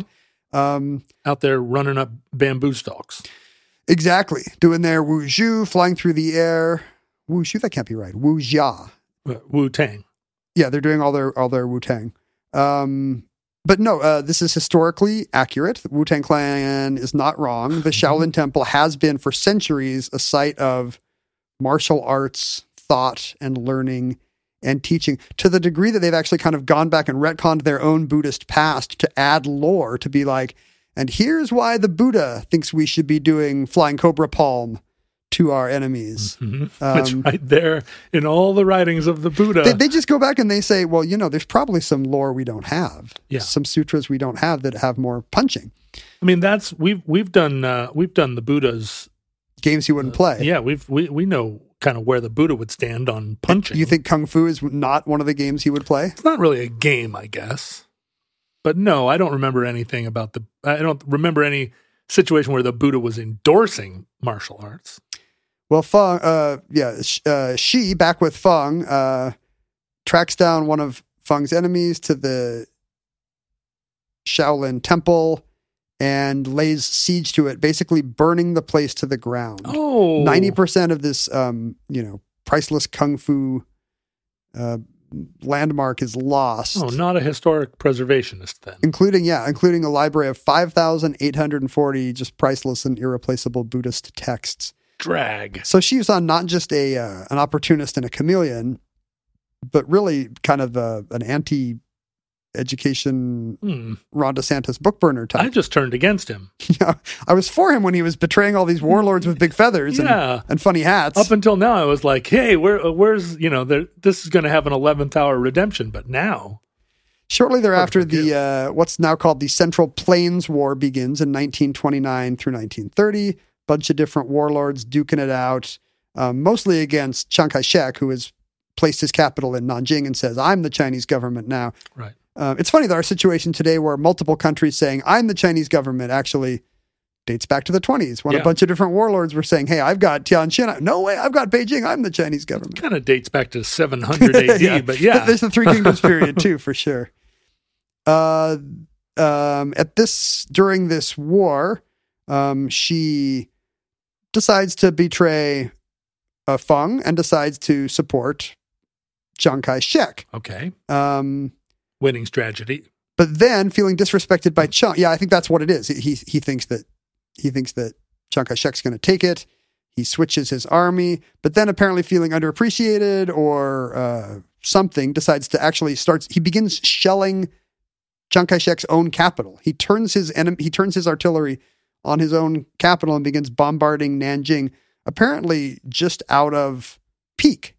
Out there running up bamboo stalks. Exactly. Doing their wuzhu, flying through the air. Wuzhu, that can't be right. Wuzhia. Wu-Tang. Yeah, they're doing all their Wu-Tang. But no, this is historically accurate. The Wu-Tang Clan is not wrong. The Shaolin Temple has been for centuries a site of martial arts, thought, and learning and teaching, to the degree that they've actually kind of gone back and retconned their own Buddhist past to add lore, to be like, and here's why the Buddha thinks we should be doing flying cobra palm to our enemies. Mm-hmm. That's right there in all the writings of the Buddha. They just go back and they say, well, there's probably some lore we don't have. Yeah. Some sutras we don't have that have more punching. That's we've done the Buddha's games he wouldn't play. Yeah, we know kind of where the Buddha would stand on punching. You think Kung Fu is not one of the games he would play? It's not really a game, I guess. But no, I don't remember anything about I don't remember any situation where the Buddha was endorsing martial arts. Well, Feng, Shi, back with Feng, tracks down one of Feng's enemies to the Shaolin Temple and lays siege to it, basically burning the place to the ground. 90% of this, priceless kung fu landmark is lost. Oh, not a historic preservationist then. Including a library of 5,840 just priceless and irreplaceable Buddhist texts. Drag. So she was on not just an opportunist and a chameleon, but really kind of an anti-education Ron DeSantis book burner type. I just turned against him. Yeah, I was for him when he was betraying all these warlords with big feathers and funny hats. Up until now, I was like, hey, where's this is going to have an 11th hour redemption, but now. Shortly thereafter, the what's now called the Central Plains War begins in 1929 through 1930. Bunch of different warlords duking it out, mostly against Chiang Kai-shek, who has placed his capital in Nanjing and says, I'm the Chinese government now. Right. It's funny that our situation today where multiple countries saying, I'm the Chinese government, actually dates back to the 20s when a bunch of different warlords were saying, hey, I've got Tianjin. No way, I've got Beijing. I'm the Chinese government. Kind of dates back to 700 AD, but yeah. There's the Three Kingdoms period too, for sure. During this war, she decides to betray Feng and decides to support Chiang Kai-shek. Okay. Winning strategy. But then feeling disrespected by Chiang, I think that's what it is. He thinks that Chiang Kai-shek's going to take it. He switches his army, but then apparently feeling underappreciated or something, decides to he begins shelling Chiang Kai-shek's own capital. He turns his artillery on his own capital and begins bombarding Nanjing, apparently just out of pique.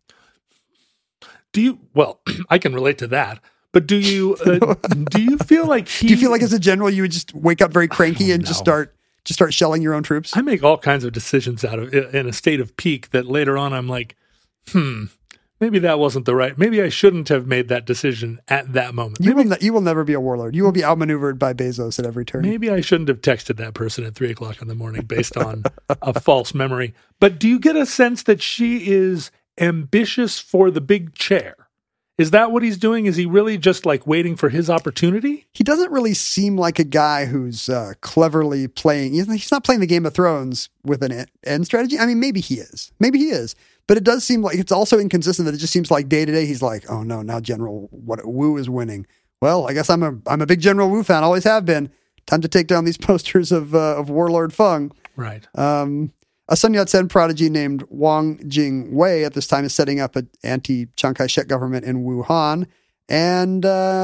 I can relate to that, but do you feel like do you feel like as a general you would just wake up very cranky and just start shelling your own troops? I make all kinds of decisions in a state of pique that later on I'm like, maybe that wasn't maybe I shouldn't have made that decision at that moment. You will never be a warlord. You will be outmaneuvered by Bezos at every turn. Maybe I shouldn't have texted that person at 3:00 in the morning based on a false memory. But do you get a sense that she is ambitious for the big chair? Is that what he's doing? Is he really just like waiting for his opportunity? He doesn't really seem like a guy who's cleverly playing. He's not playing the Game of Thrones with an end strategy. I mean, maybe he is. But it does seem like it's also inconsistent that it just seems like day to day he's like, oh no, now General Wu is winning. Well, I guess I'm a big General Wu fan, always have been. Time to take down these posters of Warlord Feng. Right. A Sun Yat-sen prodigy named Wang Jingwei at this time is setting up an anti-Chiang Kai-shek government in Wuhan. And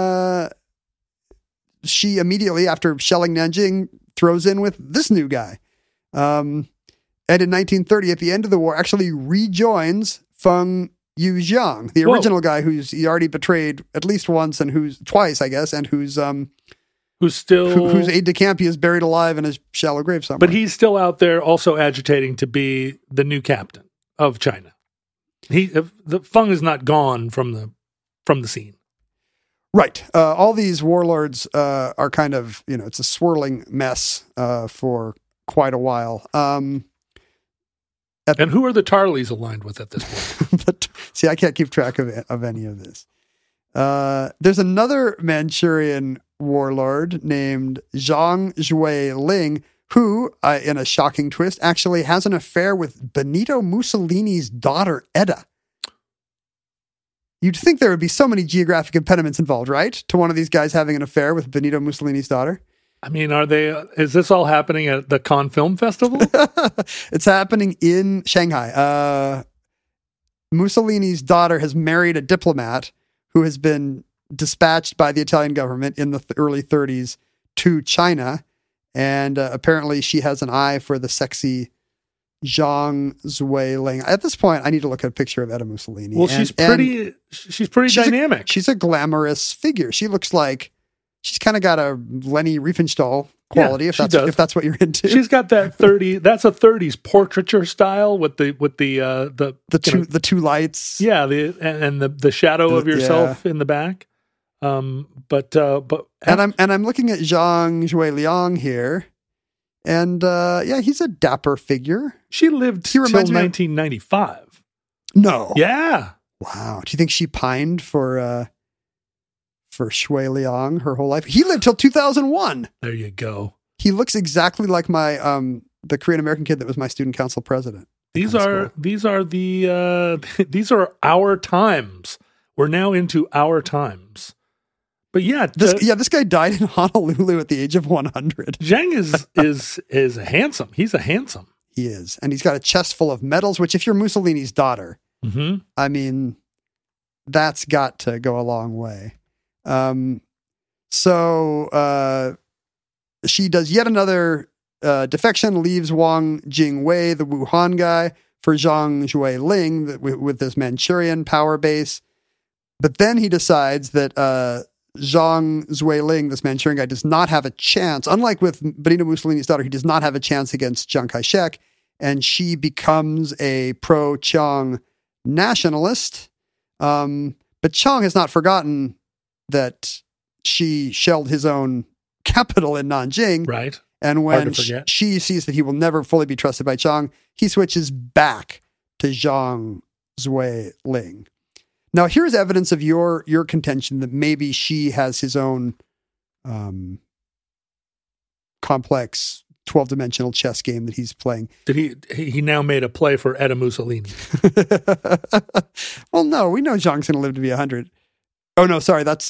she immediately, after shelling Nanjing, throws in with this new guy. And in 1930, at the end of the war, actually rejoins Feng Yuxiang, the original guy he already betrayed at least once and twice, I guess, and whose aide de camp he is buried alive in his shallow grave somewhere. But he's still out there also agitating to be the new captain of China. The Feng is not gone from the scene. Right. All these warlords are kind of, it's a swirling mess for quite a while. And who are the Tarleys aligned with at this point? See, I can't keep track of any of this. There's another Manchurian warlord named Zhang Zueling, who, in a shocking twist, actually has an affair with Benito Mussolini's daughter, Edda. You'd think there would be so many geographic impediments involved, right? To one of these guys having an affair with Benito Mussolini's daughter. I mean, is this all happening at the Cannes Film Festival? It's happening in Shanghai. Mussolini's daughter has married a diplomat who has been dispatched by the Italian government in the early 30s to China. And apparently she has an eye for the sexy Zhang Zueling. At this point, I need to look at a picture of Edda Mussolini. Well, she's pretty dynamic. She's a glamorous figure. She looks like she's kind of got a Leni Riefenstahl quality, if that's what you're into. She's got that 30s. That's a 30s portraiture style with the two lights. Yeah, and the shadow of yourself in the back. And I'm looking at Zhang Zueliang here, And he's a dapper figure. She lived till reminds me of- 1995. No. Yeah. Wow. Do you think she pined for Shui Liang her whole life? He lived till 2001. There you go. He looks exactly like my the Korean American kid that was my student council president. These are our times. We're now into our times. But yeah, this guy died in Honolulu at the age of 100. Zhang is handsome. He's a handsome. He is, and he's got a chest full of medals. Which, if you're Mussolini's daughter, I mean, that's got to go a long way. So she does yet another defection, leaves Wang Jingwei, the Wuhan guy, for Zhang Zuiling with this Manchurian power base. But then he decides that Zhang Zuiling, this Manchurian guy, does not have a chance. Unlike with Benito Mussolini's daughter, he does not have a chance against Chiang Kai-shek, and she becomes a pro-Chiang nationalist. But Chiang has not forgotten that she shelled his own capital in Nanjing. Right. And when she sees that he will never fully be trusted by Chiang, he switches back to Zhang Zuiling. Now, here's evidence of your contention that maybe she has his own complex 12-dimensional chess game that he's playing. Did he now made a play for Etta Mussolini? Well, no, we know Zhang's going to live to be 100. Oh, no, sorry, that's...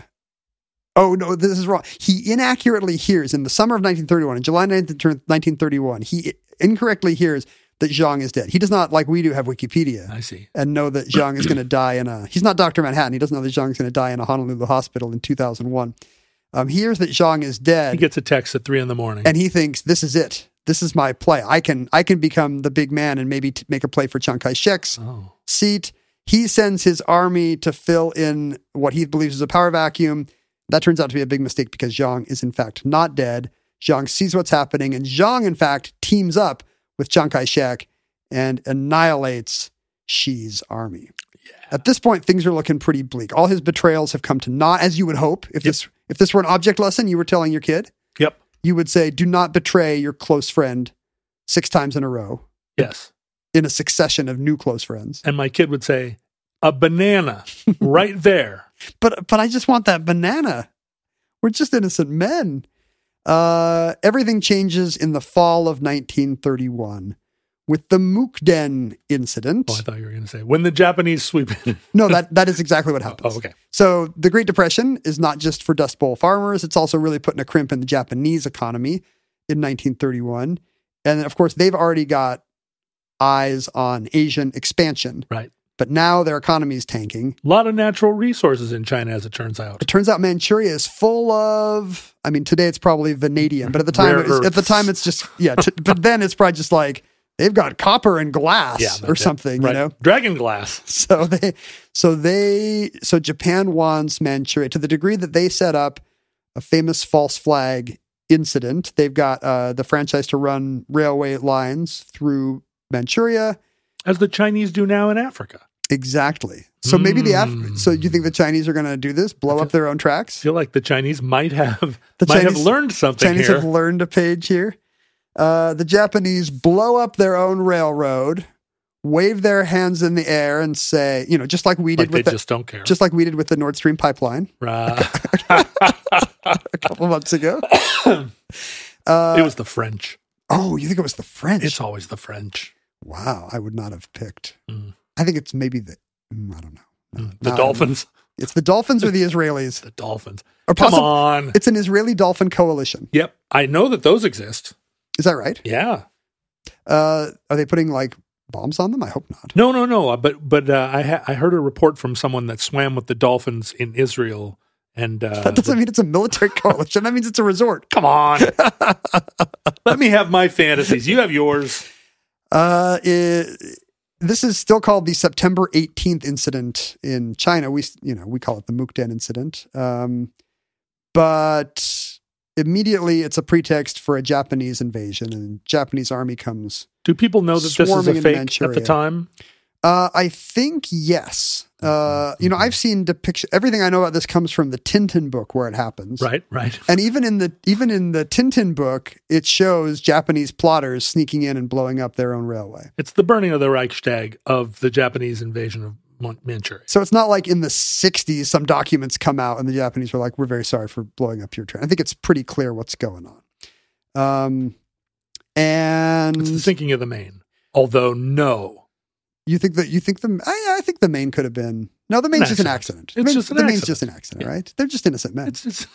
Oh, no, this is wrong. He inaccurately hears in the summer of 1931, on July 9th, 1931, he incorrectly hears that Zhang is dead. He does not, like we do, have Wikipedia. I see. And know that Zhang is going to die he's not Dr. Manhattan. He doesn't know that Zhang is going to die in a Honolulu hospital in 2001. He hears that Zhang is dead. He gets a text at 3 a.m. And he thinks, this is it. This is my play. I can become the big man and maybe make a play for Chiang Kai-shek's seat. He sends his army to fill in what he believes is a power vacuum. That turns out to be a big mistake because Zhang is in fact not dead. Zhang sees what's happening, and Zhang in fact teams up with Chiang Kai-shek and annihilates Xi's army. Yeah. At this point, things are looking pretty bleak. All his betrayals have come to naught, as you would hope. If this were an object lesson you were telling your kid, you would say, do not betray your close friend 6 times in a row. Yes. In a succession of new close friends. And my kid would say, a banana right there. But I just want that banana. We're just innocent men. Everything changes in the fall of 1931 with the Mukden incident. Oh, I thought you were going to say, when the Japanese sweep in. No, that is exactly what happens. Oh, okay. So the Great Depression is not just for Dust Bowl farmers. It's also really putting a crimp in the Japanese economy in 1931. And of course, they've already got eyes on Asian expansion. Right. But now their economy is tanking. A lot of natural resources in China, as it turns out. It turns out Manchuria is full of, I mean, today it's probably vanadium, but at the time it's just, but then it's probably just like, they've got copper and glass or something, right. You know? Dragon glass. So Japan wants Manchuria to the degree that they set up a famous false flag incident. They've got the franchise to run railway lines through Manchuria. As the Chinese do now in Africa. Exactly. So maybe so you think the Chinese are going to do this? Blow up their own tracks? I feel like the Chinese might have learned something Chinese here. have learned a page here. The Japanese blow up their own railroad, wave their hands in the air and say, just like we did just don't care. Just like we did with the Nord Stream pipeline. Right. a couple months ago. It was the French. Oh, you think it was the French? It's always the French. Wow, I would not have picked. I think it's maybe I don't know. The Dolphins? It's the Dolphins or the Israelis? The Dolphins. Come on. It's an Israeli Dolphin coalition. Yep. I know that those exist. Is that right? Yeah. Are they putting like bombs on them? I hope not. No. But I heard a report from someone that swam with the dolphins in Israel. And that doesn't mean it's a military coalition. That means it's a resort. Come on. Let me have my fantasies. You have yours. This is still called the September 18th incident in China. We call it the Mukden incident. But immediately it's a pretext for a Japanese invasion, and Japanese army comes. Do people know that this is a fake at the time? I think yes. I've seen depiction. Everything I know about this comes from the Tintin book where it happens. Right. And even in the Tintin book, it shows Japanese plotters sneaking in and blowing up their own railway. It's the burning of the Reichstag of the Japanese invasion of Manchuria. So it's not like in the 60s some documents come out and the Japanese were like, "We're very sorry for blowing up your train." I think it's pretty clear what's going on. And It's the sinking of the Maine. Although no. I think the Maine could have been. No, the Maine's just an accident. It's just an the Maine's accident. just an accident, right? They're just innocent men. It's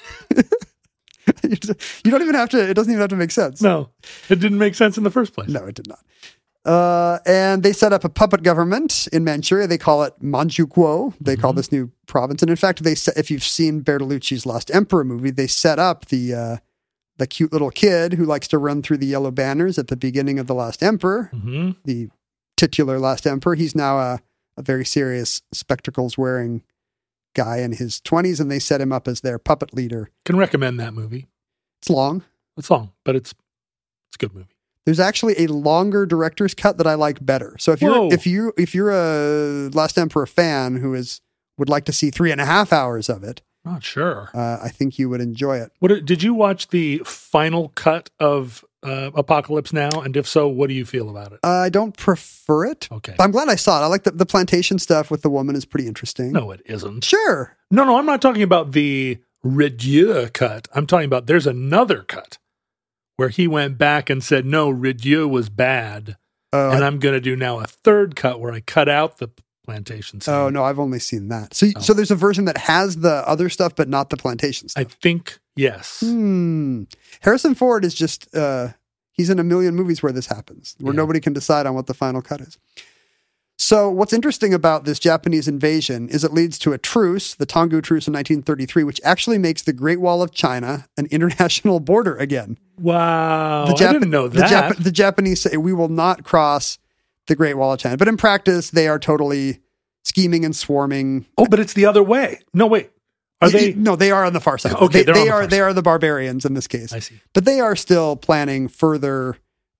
You don't even have to. It doesn't even have to make sense. no, it didn't make sense in the first place. No, it did not. And they set up a puppet government in Manchuria. They call it Manchukuo. They call this new province. And in fact, if you've seen Bertolucci's Last Emperor movie, they set up the cute little kid who likes to run through the yellow banners at the beginning of The Last Emperor, the titular Last Emperor. He's now a very serious spectacles-wearing guy in his 20s, and they set him up as their puppet leader. Can recommend that movie. It's long. It's long, but it's a good movie. There's actually a longer director's cut that I like better. So if you're a Last Emperor fan who would like to see 3.5 hours of it, Not sure. I think you would enjoy it. Did you watch the final cut of Apocalypse Now? And if so, what do you feel about it? I don't prefer it. Okay. But I'm glad I saw it. I like the plantation stuff with the woman is pretty interesting. No, it isn't. Sure. No, I'm not talking about the Ridieu cut. I'm talking about there's another cut where he went back and said, no, Ridieu was bad. And I'm going to do now a third cut where I cut out the plantation scene. Oh, no, I've only seen that. So there's a version that has the other stuff, but not the plantation stuff. I think, yes. Harrison Ford is just, he's in a million movies where this happens, where nobody can decide on what the final cut is. So what's interesting about this Japanese invasion is it leads to a truce, the Tonggu Truce in 1933, which actually makes the Great Wall of China an international border again. Wow. I didn't know that. The Japanese say we will not cross the Great Wall of China. But in practice, they are totally scheming and swarming. Oh, but it's the other way. No, wait. Are they? No, they are on the far side. Okay, they are the barbarians in this case. I see. But they are still planning further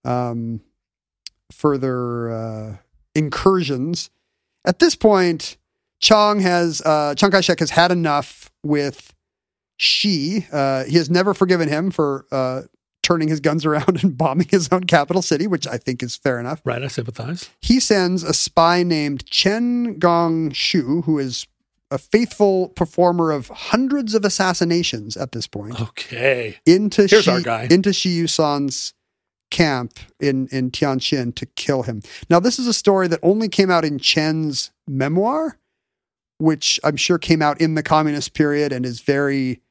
incursions. At this point, Chiang Kai-shek has had enough with Xi. He has never forgiven him for turning his guns around and bombing his own capital city, which I think is fair enough. Right, I sympathize. He sends a spy named Chen Gongshu, who is a faithful performer of hundreds of assassinations at this point. Okay. Here's our guy. Into Shi Yusan's camp in Tianjin to kill him. Now, this is a story that only came out in Chen's memoir, which I'm sure came out in the communist period and is very,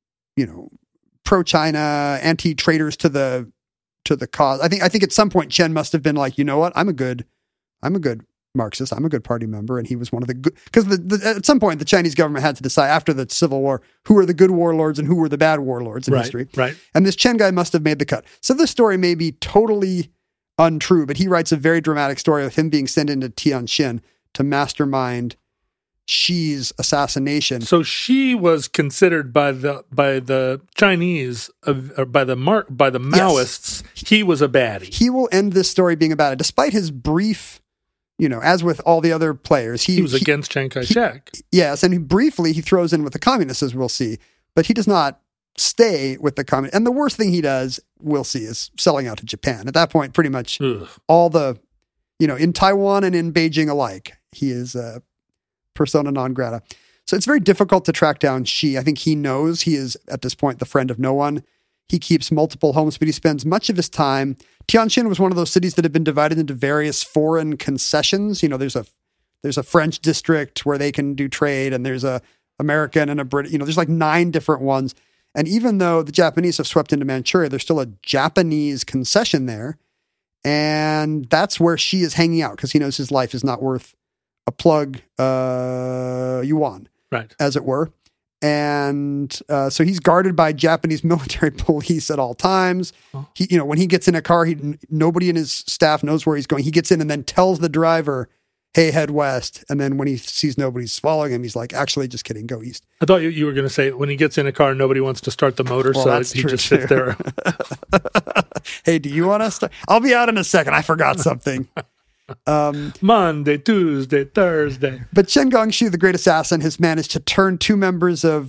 pro-China, anti-traitors to the cause. I think at some point Chen must have been like, you know what, I'm a good Marxist, I'm a good party member, and he was one of the good, because at some point the Chinese government had to decide after the Civil War who were the good warlords and who were the bad warlords in history. Right. And this Chen guy must have made the cut. So this story may be totally untrue, but he writes a very dramatic story of him being sent into Tianjin to mastermind Xi's assassination. So Xi was considered by the Chinese, or by the Maoists, he was a baddie. He will end this story being about it, despite his brief, as with all the other players. He was against Chiang Kai-shek. Yes, and briefly he throws in with the communists, as we'll see, but he does not stay with the communists. And the worst thing he does, we'll see, is selling out to Japan. At that point, pretty much all the, in Taiwan and in Beijing alike, he is persona non grata. So it's very difficult to track down Xi. I think he knows he is, at this point, the friend of no one. He keeps multiple homes, but he spends much of his time. Tianjin was one of those cities that had been divided into various foreign concessions. There's a French district where they can do trade, and there's a American and a British. There's like 9 different ones. And even though the Japanese have swept into Manchuria, there's still a Japanese concession there, and that's where Xi is hanging out because he knows his life is not worth a plug yuan, right, as it were. And so he's guarded by Japanese military police at all times. He, when he gets in a car, nobody in his staff knows where he's going. He gets in and then tells the driver, hey, head west. And then when he sees nobody's following him, he's like, actually, just kidding, go east. I thought you were going to say when he gets in a car, nobody wants to start the motor, so he just sits there. Hey, do you want to start? I'll be out in a second. I forgot something. Monday, Tuesday, Thursday. But Chen Gongshu, the great assassin, has managed to turn two members of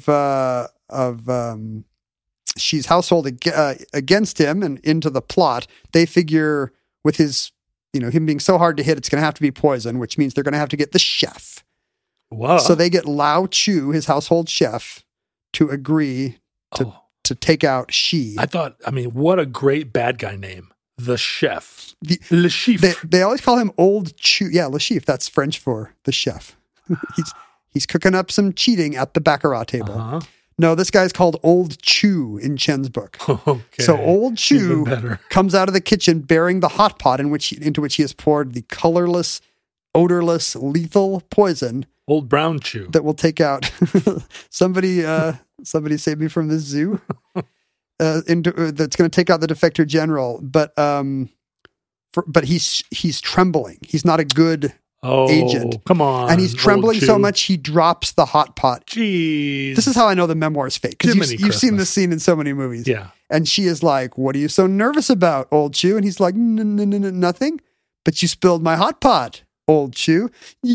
Xi's household against him and into the plot. They figure with his, him being so hard to hit, it's going to have to be poison, which means they're going to have to get the chef. Wow. So they get Lao Chu, his household chef, to agree to take out Xi. What a great bad guy name. The chef. Le Chef. They always call him Old Chu. Yeah, Le Chef. That's French for the chef. He's cooking up some cheating at the Baccarat table. Uh-huh. No, this guy's called Old Chu in Chen's book. Okay. So Old Chu comes out of the kitchen bearing the hot pot into which he has poured the colorless, odorless, lethal poison. Old Brown Chu. That will take out somebody save me from this zoo. That's going to take out the defector general, but he's trembling. He's not a good agent. Come on. And he's trembling so much he drops the hot pot. Jeez. This is how I know the memoir is fake, because you've seen this scene in so many movies. Yeah. And she is like, "What are you so nervous about, Old Chu?" And he's like, "Nothing. But you spilled my hot pot, Old Chu."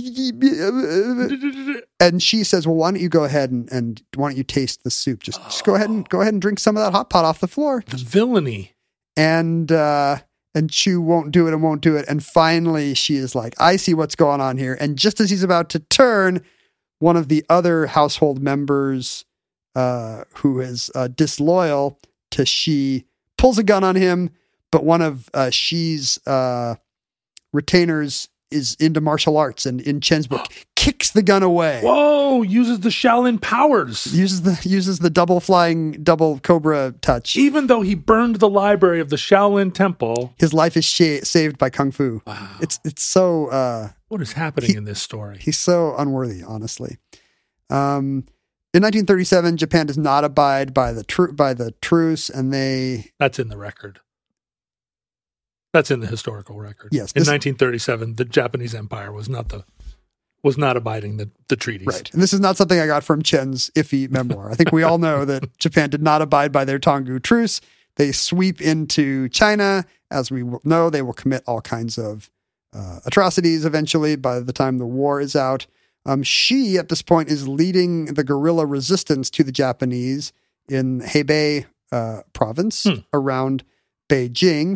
And she says, "Well, why don't you go ahead and why don't you taste the soup? Just go ahead and drink some of that hot pot off the floor." That's villainy. And Chu won't do it and won't do it. And finally, she is like, "I see what's going on here." And just as he's about to turn, one of the other household members, who is disloyal to Xi, pulls a gun on him. But one of Xi's retainers is into martial arts, and in Chen's book, kicks the gun away. Whoa! Uses the Shaolin powers. Uses the double cobra touch. Even though he burned the library of the Shaolin Temple, his life is saved by kung fu. Wow! It's so. What is happening in this story? He's so unworthy, honestly. In 1937, Japan does not abide by the truce, and that's in the record. That's in the historical record. Yes. In 1937, the Japanese Empire was not abiding the treaties. Right. And this is not something I got from Chen's iffy memoir. I think we all know that Japan did not abide by their Tonggu Truce. They sweep into China. As we know, they will commit all kinds of atrocities eventually by the time the war is out. Xi, at this point, is leading the guerrilla resistance to the Japanese in Hebei province around Beijing.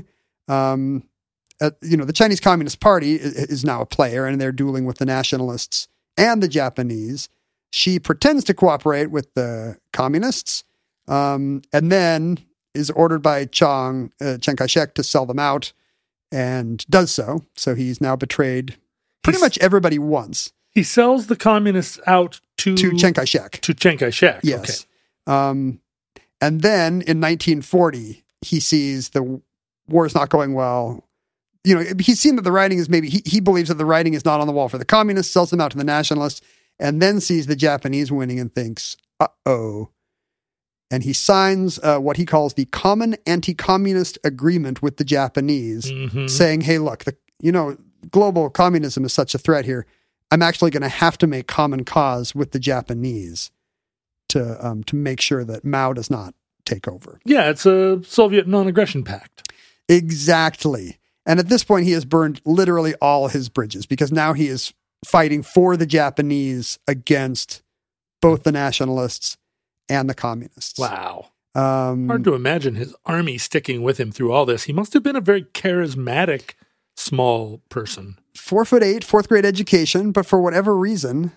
The Chinese Communist Party is now a player, and they're dueling with the nationalists and the Japanese. Xi pretends to cooperate with the communists, and then is ordered by Chiang Kai-shek to sell them out, and does so. So he's now betrayed pretty much everybody once. He sells the communists out to Chiang Kai-shek. To Chiang Kai-shek. Yes. Okay. And then in 1940, he sees the war is not going well. He's seen that the writing is he believes that the writing is not on the wall for the communists, sells them out to the nationalists, and then sees the Japanese winning and thinks, uh-oh. And he signs what he calls the Common Anti-Communist Agreement with the Japanese, saying, "Hey, look, global communism is such a threat here. I'm actually going to have to make common cause with the Japanese to make sure that Mao does not take over." Yeah, it's a Soviet non-aggression pact. Exactly. And at this point, he has burned literally all his bridges, because now he is fighting for the Japanese against both the nationalists and the communists. Wow. Hard to imagine his army sticking with him through all this. He must have been a very charismatic, small person. 4'8", fourth grade education, but for whatever reason,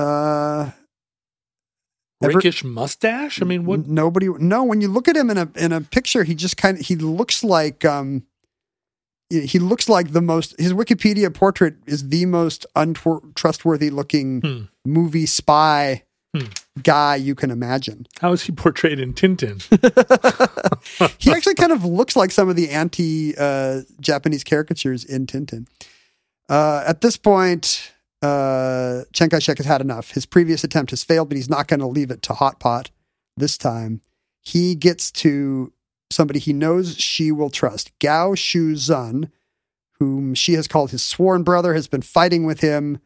rakish mustache? I mean, what? No, when you look at him in a picture, he just he looks like his Wikipedia portrait is the most untrustworthy looking movie spy guy you can imagine. How is he portrayed in Tintin? He actually kind of looks like some of the anti-Japanese caricatures in Tintin. At this point, Chiang Kai-shek has had enough. His previous attempt has failed, but he's not going to leave it to hot pot this time. He gets to somebody he knows Xi will trust. Gao Shuzhen, whom Xi has called his sworn brother, has been fighting with him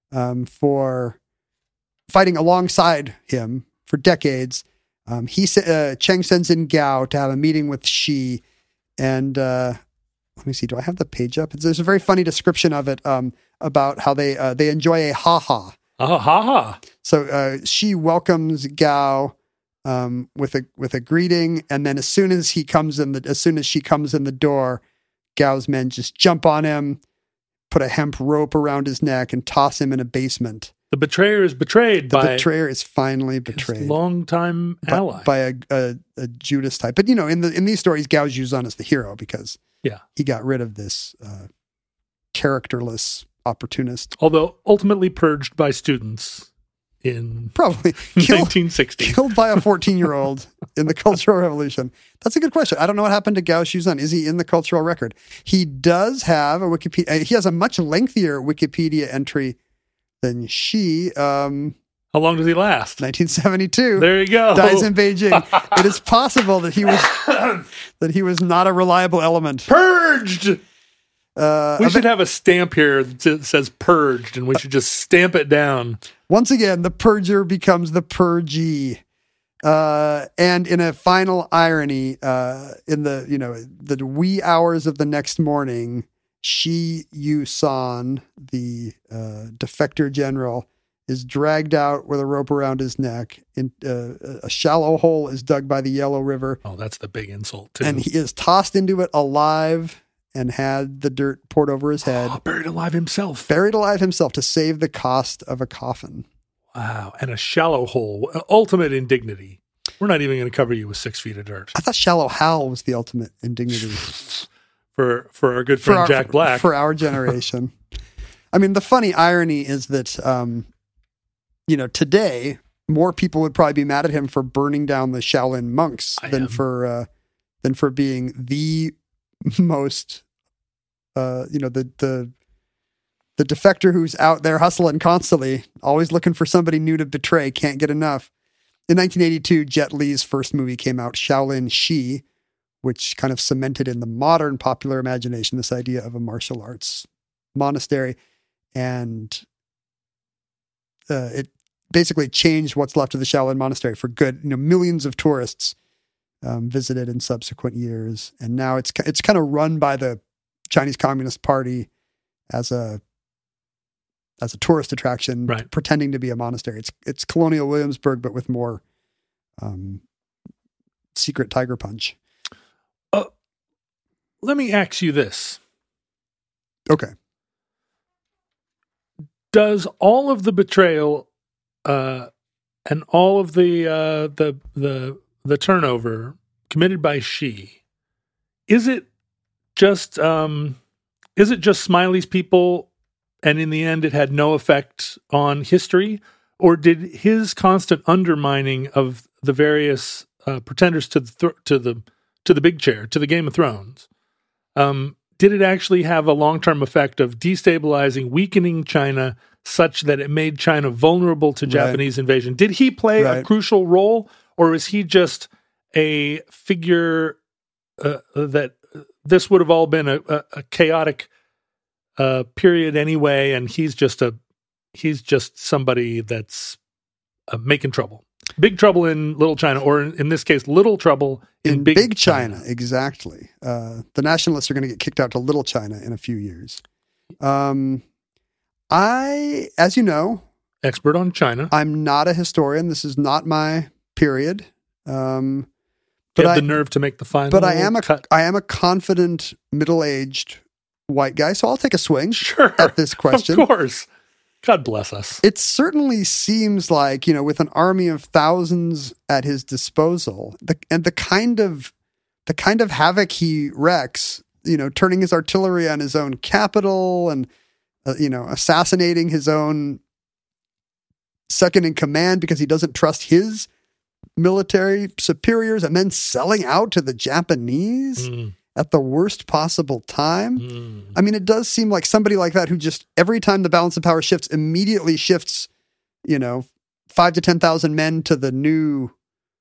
fighting alongside him for decades. Cheng sends in Gao to have a meeting with Xi, and let me see, do I have the page up? There's a very funny description of it about how they enjoy a ha-ha. Ha-ha. So she welcomes Gao with a greeting, and then as soon as she comes in the door, Gao's men just jump on him, put a hemp rope around his neck, and toss him in a basement. The betrayer is betrayed The betrayer is finally betrayed. His longtime ally. By a Judas type. But, in these stories, Gao Zhuzhan is the hero because he got rid of this characterless opportunist. Although ultimately purged by students in probably 1960. Killed by a 14-year-old in the Cultural Revolution. That's a good question. I don't know what happened to Gao Zhuzhan. Is he in the cultural record? He does have a Wikipedia. He has a much lengthier Wikipedia entry than she. How long does he last? 1972. There you go. Dies in Beijing. It is possible that he was not a reliable element. Purged. We should have a stamp here that says purged, and we should just stamp it down. Once again, the purger becomes the purgee. And in a final irony, in the wee hours of the next morning, Shi Yusan, the defector general, is dragged out with a rope around his neck. A shallow hole is dug by the Yellow River. Oh, that's the big insult, too. And he is tossed into it alive and had the dirt poured over his head. Buried alive himself to save the cost of a coffin. Wow. And a shallow hole. Ultimate indignity. We're not even going to cover you with 6 feet of dirt. I thought Shallow Hal was the ultimate indignity. For our good friend Jack Black. For our generation. I mean, the funny irony is that, today, more people would probably be mad at him for burning down the Shaolin monks than for being the most, the defector who's out there hustling constantly, always looking for somebody new to betray, can't get enough. In 1982, Jet Li's first movie came out, Shaolin Shi, which kind of cemented in the modern popular imagination this idea of a martial arts monastery. And it basically changed what's left of the Shaolin monastery for good. Millions of tourists visited in subsequent years. And now it's kind of run by the Chinese Communist Party as a tourist attraction, right, pretending to be a monastery. It's Colonial Williamsburg, but with more secret tiger punch. Let me ask you this. Okay. Does all of the betrayal and all of the turnover committed by Shi, is it just Smiley's people, and in the end it had no effect on history, or did his constant undermining of the various pretenders to the big chair, to the Game of Thrones, did it actually have a long-term effect of destabilizing, weakening China such that it made China vulnerable to Japanese invasion? Did he play a crucial role, or is he just a figure that this would have all been a chaotic period anyway, and he's just somebody that's making trouble? Big trouble in Little China, or in this case, little trouble in Big China. Exactly. The nationalists are going to get kicked out to Little China in a few years. As you know, expert on China. I'm not a historian. This is not my period. But you have the nerve to make the final. But I am a confident, middle-aged white guy, so I'll take a swing at this question. Of course. God bless us. It certainly seems like, with an army of thousands at his disposal, the kind of havoc he wreaks, turning his artillery on his own capital and, assassinating his own second in command because he doesn't trust his military superiors, and then selling out to the Japanese at the worst possible time. I mean, it does seem like somebody like that who just every time the balance of power shifts, immediately shifts, 5,000 to 10,000 men to the new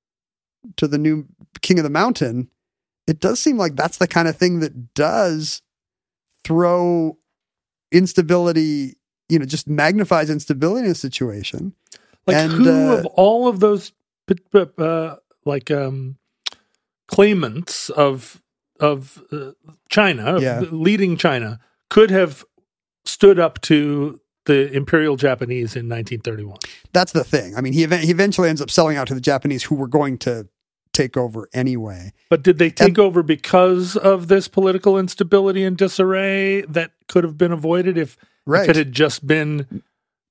king of the mountain. It does seem like that's the kind of thing that does throw instability, just magnifies instability in a situation. Who of all of those claimants of China, Yeah. leading China, could have stood up to the Imperial Japanese in 1931. That's the thing. I mean, he eventually ends up selling out to the Japanese, who were going to take over anyway. But did they take over because of this political instability and disarray that could have been avoided if it had just been,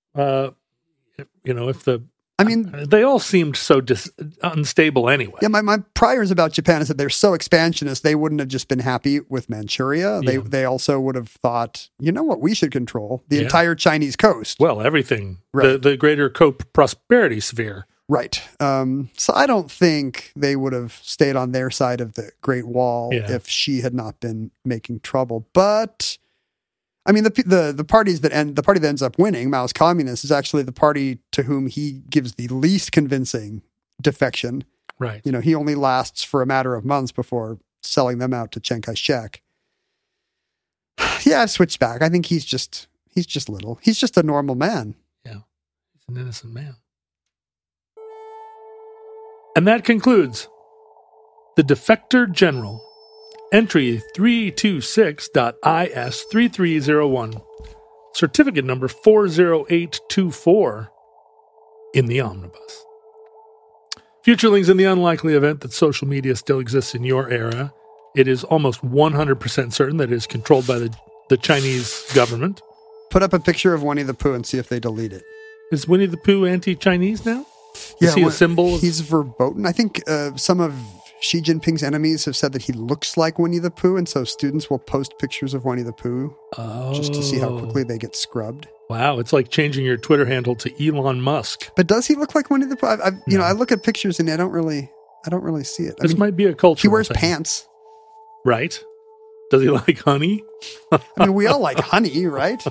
if the... I mean, they all seemed so unstable anyway. Yeah, my priors about Japan is that they're so expansionist, they wouldn't have just been happy with Manchuria. Yeah. They also would have thought, you know what, we should control the entire Chinese coast. Well, everything. Right. The greater prosperity sphere. Right. So I don't think they would have stayed on their side of the Great Wall if she had not been making trouble. But I mean, the party that ends up winning, Mao's Communists, is actually the party to whom he gives the least convincing defection. Right. You know, he only lasts for a matter of months before selling them out to Chiang Kai-shek. Yeah, I've switched back. I think he's just little. He's just a normal man. Yeah, he's an innocent man. And that concludes the Defector General. Entry 326.IS3301, certificate number 40824 in the omnibus. Futurelings, in the unlikely event that social media still exists in your era, it is almost 100% certain that it is controlled by the Chinese government. Put up a picture of Winnie the Pooh and see if they delete it. Is Winnie the Pooh anti-Chinese now? Is he a symbol? He's verboten. I think some of Xi Jinping's enemies have said that he looks like Winnie the Pooh, and so students will post pictures of Winnie the Pooh just to see how quickly they get scrubbed. Wow, it's like changing your Twitter handle to Elon Musk. But does he look like Winnie the Pooh? I look at pictures and I don't really see it. This might be a culture. He wears pants, right? Does he like honey? I mean, we all like honey, right?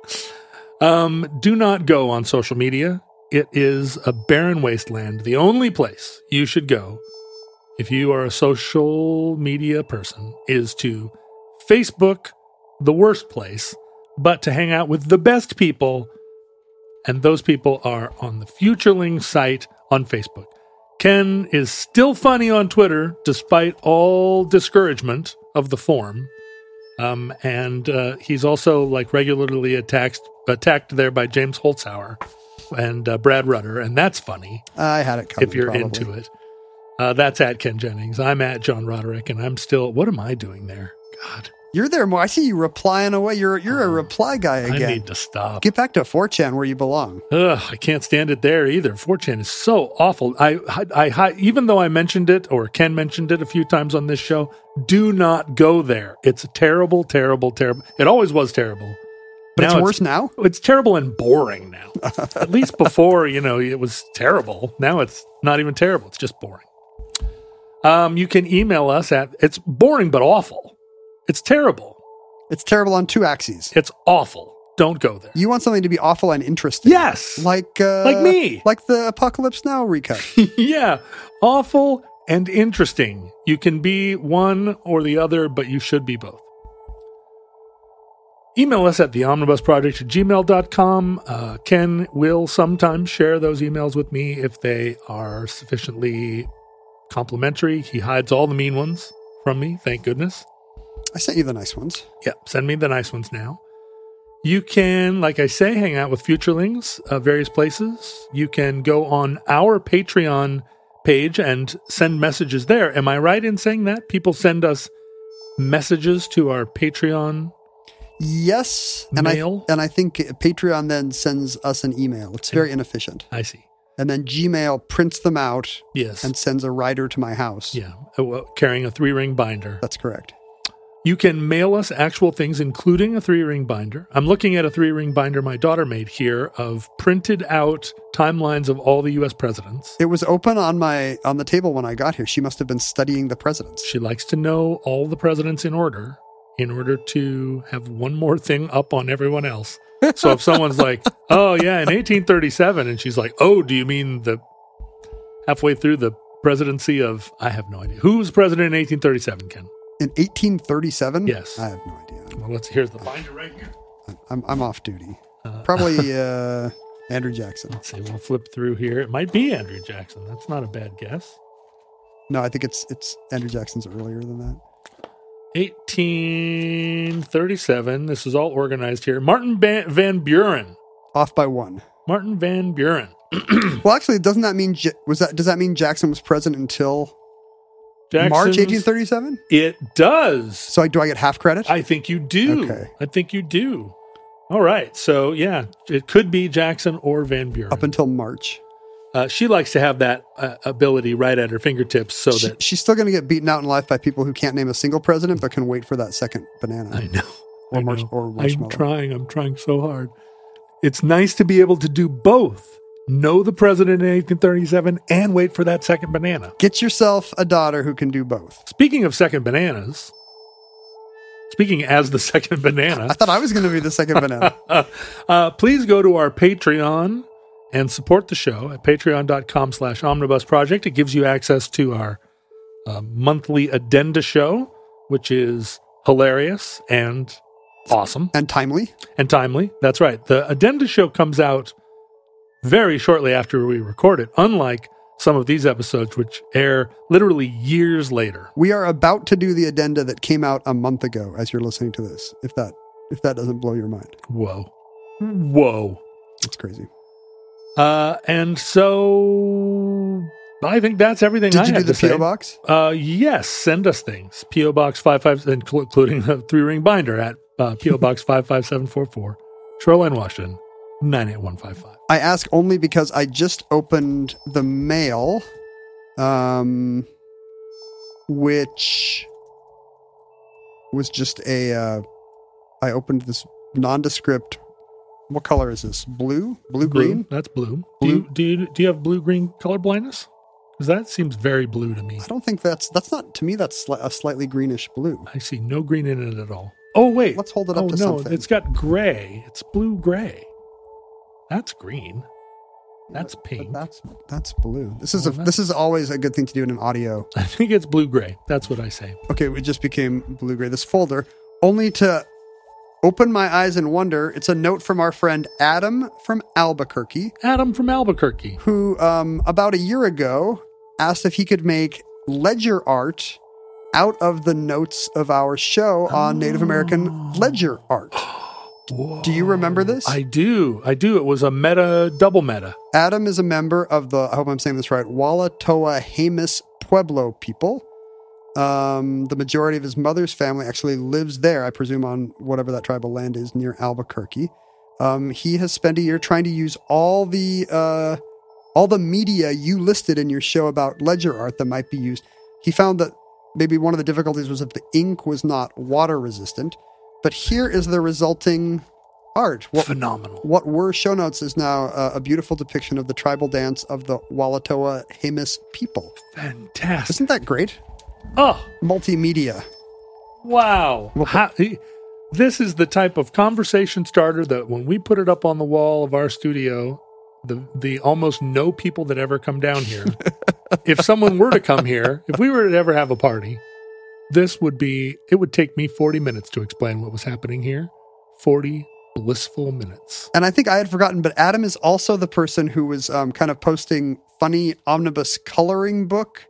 Do not go on social media. It is a barren wasteland. The only place you should go if you are a social media person is to Facebook, the worst place, but to hang out with the best people. And those people are on the Futureling site on Facebook. Ken is still funny on Twitter, despite all discouragement of the form. And he's also regularly attacked there by James Holzhauer and Brad Rutter, and that's funny. I had it covered. If you're into it. That's at Ken Jennings. I'm at John Roderick, and I'm still... What am I doing there? God. You're there more. I see you replying away. You're a reply guy again. I need to stop. Get back to 4chan where you belong. I can't stand it there either. 4chan is so awful. I even though I mentioned it, or Ken mentioned it a few times on this show, do not go there. It's terrible, terrible, terrible. It always was terrible. But it's worse now? It's terrible and boring now. At least before, it was terrible. Now it's not even terrible. It's just boring. You can email us at... It's boring but awful. It's terrible. It's terrible on two axes. It's awful. Don't go there. You want something to be awful and interesting. Yes. Like me. Like the Apocalypse Now recut. Yeah. Awful and interesting. You can be one or the other, but you should be both. Email us at theomnibusproject@gmail.com. Ken will sometimes share those emails with me if they are sufficiently complimentary. He hides all the mean ones from me, thank goodness. I sent you the nice ones. Yeah, send me the nice ones now. You can, like I say, hang out with Futurelings various places. You can go on our Patreon page and send messages there. Am I right in saying that? People send us messages to our Patreon Yes. mail? And I think Patreon then sends us an email. It's very inefficient. I see. And then Gmail prints them out Yes. and sends a rider to my house. Yeah, carrying a 3-ring binder. That's correct. You can mail us actual things, including a 3-ring binder. I'm looking at a 3-ring binder my daughter made here of printed out timelines of all the U.S. presidents. It was open on the table when I got here. She must have been studying the presidents. She likes to know all the presidents in order to have one more thing up on everyone else. So if someone's like, oh, yeah, in 1837, and she's like, oh, do you mean the halfway through the presidency of, I have no idea. Who was president in 1837, Ken? In 1837? Yes. I have no idea. Well, here's the binder right here. I'm off duty. Probably Andrew Jackson. Let's see, we'll flip through here. It might be Andrew Jackson. That's not a bad guess. No, I think it's Andrew Jackson's earlier than that. 1837. This is all organized here. Martin Van Buren. Off by one. Martin Van Buren. Well, actually, doesn't that mean does that mean Jackson was president until March 1837? It does. So do I get half credit? I think you do. Okay. I think you do. All right. So, yeah, it could be Jackson or Van Buren. Up until March. She likes to have that ability right at her fingertips so that... She's still going to get beaten out in life by people who can't name a single president but can wait for that second banana. I know. Or marshmallow. I'm trying so hard. It's nice to be able to do both. Know the president in 1837 and wait for that second banana. Get yourself a daughter who can do both. Speaking of second bananas... Speaking as the second banana. I thought I was going to be the second banana. Please go to our Patreon and support the show at patreon.com/omnibus project. It gives you access to our monthly addenda show, which is hilarious and awesome. And timely. That's right. The addenda show comes out very shortly after we record it, unlike some of these episodes, which air literally years later. We are about to do the addenda that came out a month ago as you're listening to this, if that doesn't blow your mind. Whoa. It's crazy. And so I think that's everything. Did you do the P.O. Box? Yes. Send us things. P.O. Box 55, including the 3-ring binder at P.O. Box 55744, Shoreline, Washington, 98155. I ask only because I just opened the mail, which was just I opened this nondescript. What color is this? Blue? Blue-green? That's blue. Do you have blue-green color blindness? Because that seems very blue to me. I don't think that's not, to me, that's a slightly greenish blue. I see no green in it at all. Oh, wait. Let's hold it up to something. It's got gray. It's blue-gray. That's green. That's pink. That's blue. This is always a good thing to do in an audio. I think it's blue-gray. That's what I say. Okay, it just became blue-gray. This folder, only to open my eyes and wonder, it's a note from our friend Adam from Albuquerque. Who, about a year ago, asked if he could make ledger art out of the notes of our show on Native American ledger art. Whoa. Do you remember this? I do. It was a double meta. Adam is a member of the, I hope I'm saying this right, Walatoa-Jemez Pueblo people. The majority of his mother's family actually lives there, I presume on whatever that tribal land is near Albuquerque. He has spent a year trying to use all the media you listed in your show about ledger art that might be used. He found that maybe one of the difficulties was that the ink was not water resistant. But here is the resulting art. Phenomenal. What were show notes is now a beautiful depiction of the tribal dance of the Walatoa-Jemez people. Fantastic. Isn't that great? Oh. Multimedia. Wow. This is the type of conversation starter that when we put it up on the wall of our studio, the almost no people that ever come down here, if someone were to come here, if we were to ever have a party, it would take me 40 minutes to explain what was happening here. 40 blissful minutes. And I think I had forgotten, but Adam is also the person who was kind of posting funny omnibus coloring book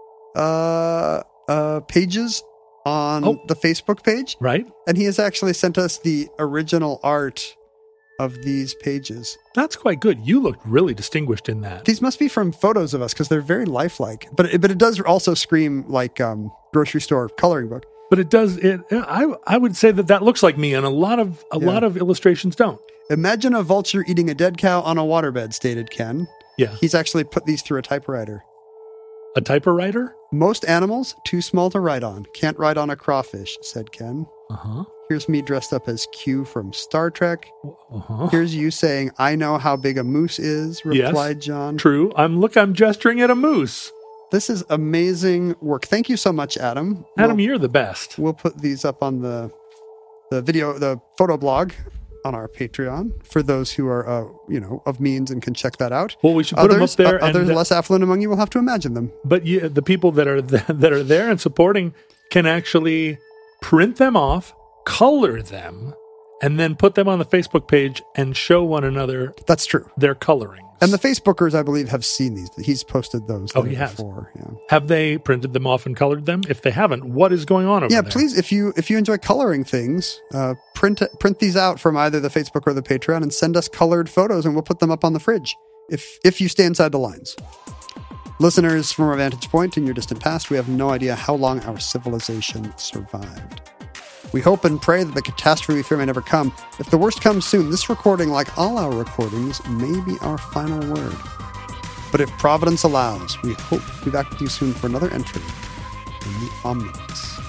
pages on the Facebook page. Right. And he has actually sent us the original art of these pages. That's quite good. You looked really distinguished in that. These must be from photos of us because they're very lifelike. But it does also scream like grocery store coloring book. But it does. I would say that looks like me, and a lot of illustrations don't. Imagine a vulture eating a dead cow on a waterbed, stated Ken. Yeah. He's actually put these through a typewriter. A typewriter? Most animals too small to write on. Can't write on a crawfish, said Ken. Uh-huh. Here's me dressed up as Q from Star Trek. Uh-huh. Here's you saying, I know how big a moose is, replied John. True. I'm gesturing at a moose. This is amazing work. Thank you so much, Adam. Adam, you're the best. We'll put these up on the photo blog on our Patreon for those who are, of means and can check that out. Well, we should put them up there. Others less affluent among you will have to imagine them. But the people that are there and supporting can actually print them off, color them, and then put them on the Facebook page and show one another. That's true. Their colorings. And the Facebookers, I believe, have seen these. He's posted those he has. before. Yeah. Have they printed them off and colored them? If they haven't, what is going on over there? Yeah, please, if you enjoy coloring things, print these out from either the Facebook or the Patreon and send us colored photos, and we'll put them up on the fridge if you stay inside the lines. Listeners, from our vantage point in your distant past, we have no idea how long our civilization survived. We hope and pray that the catastrophe we fear may never come. If the worst comes soon, this recording, like all our recordings, may be our final word. But if Providence allows, we hope to be back with you soon for another entry in the Omnibus.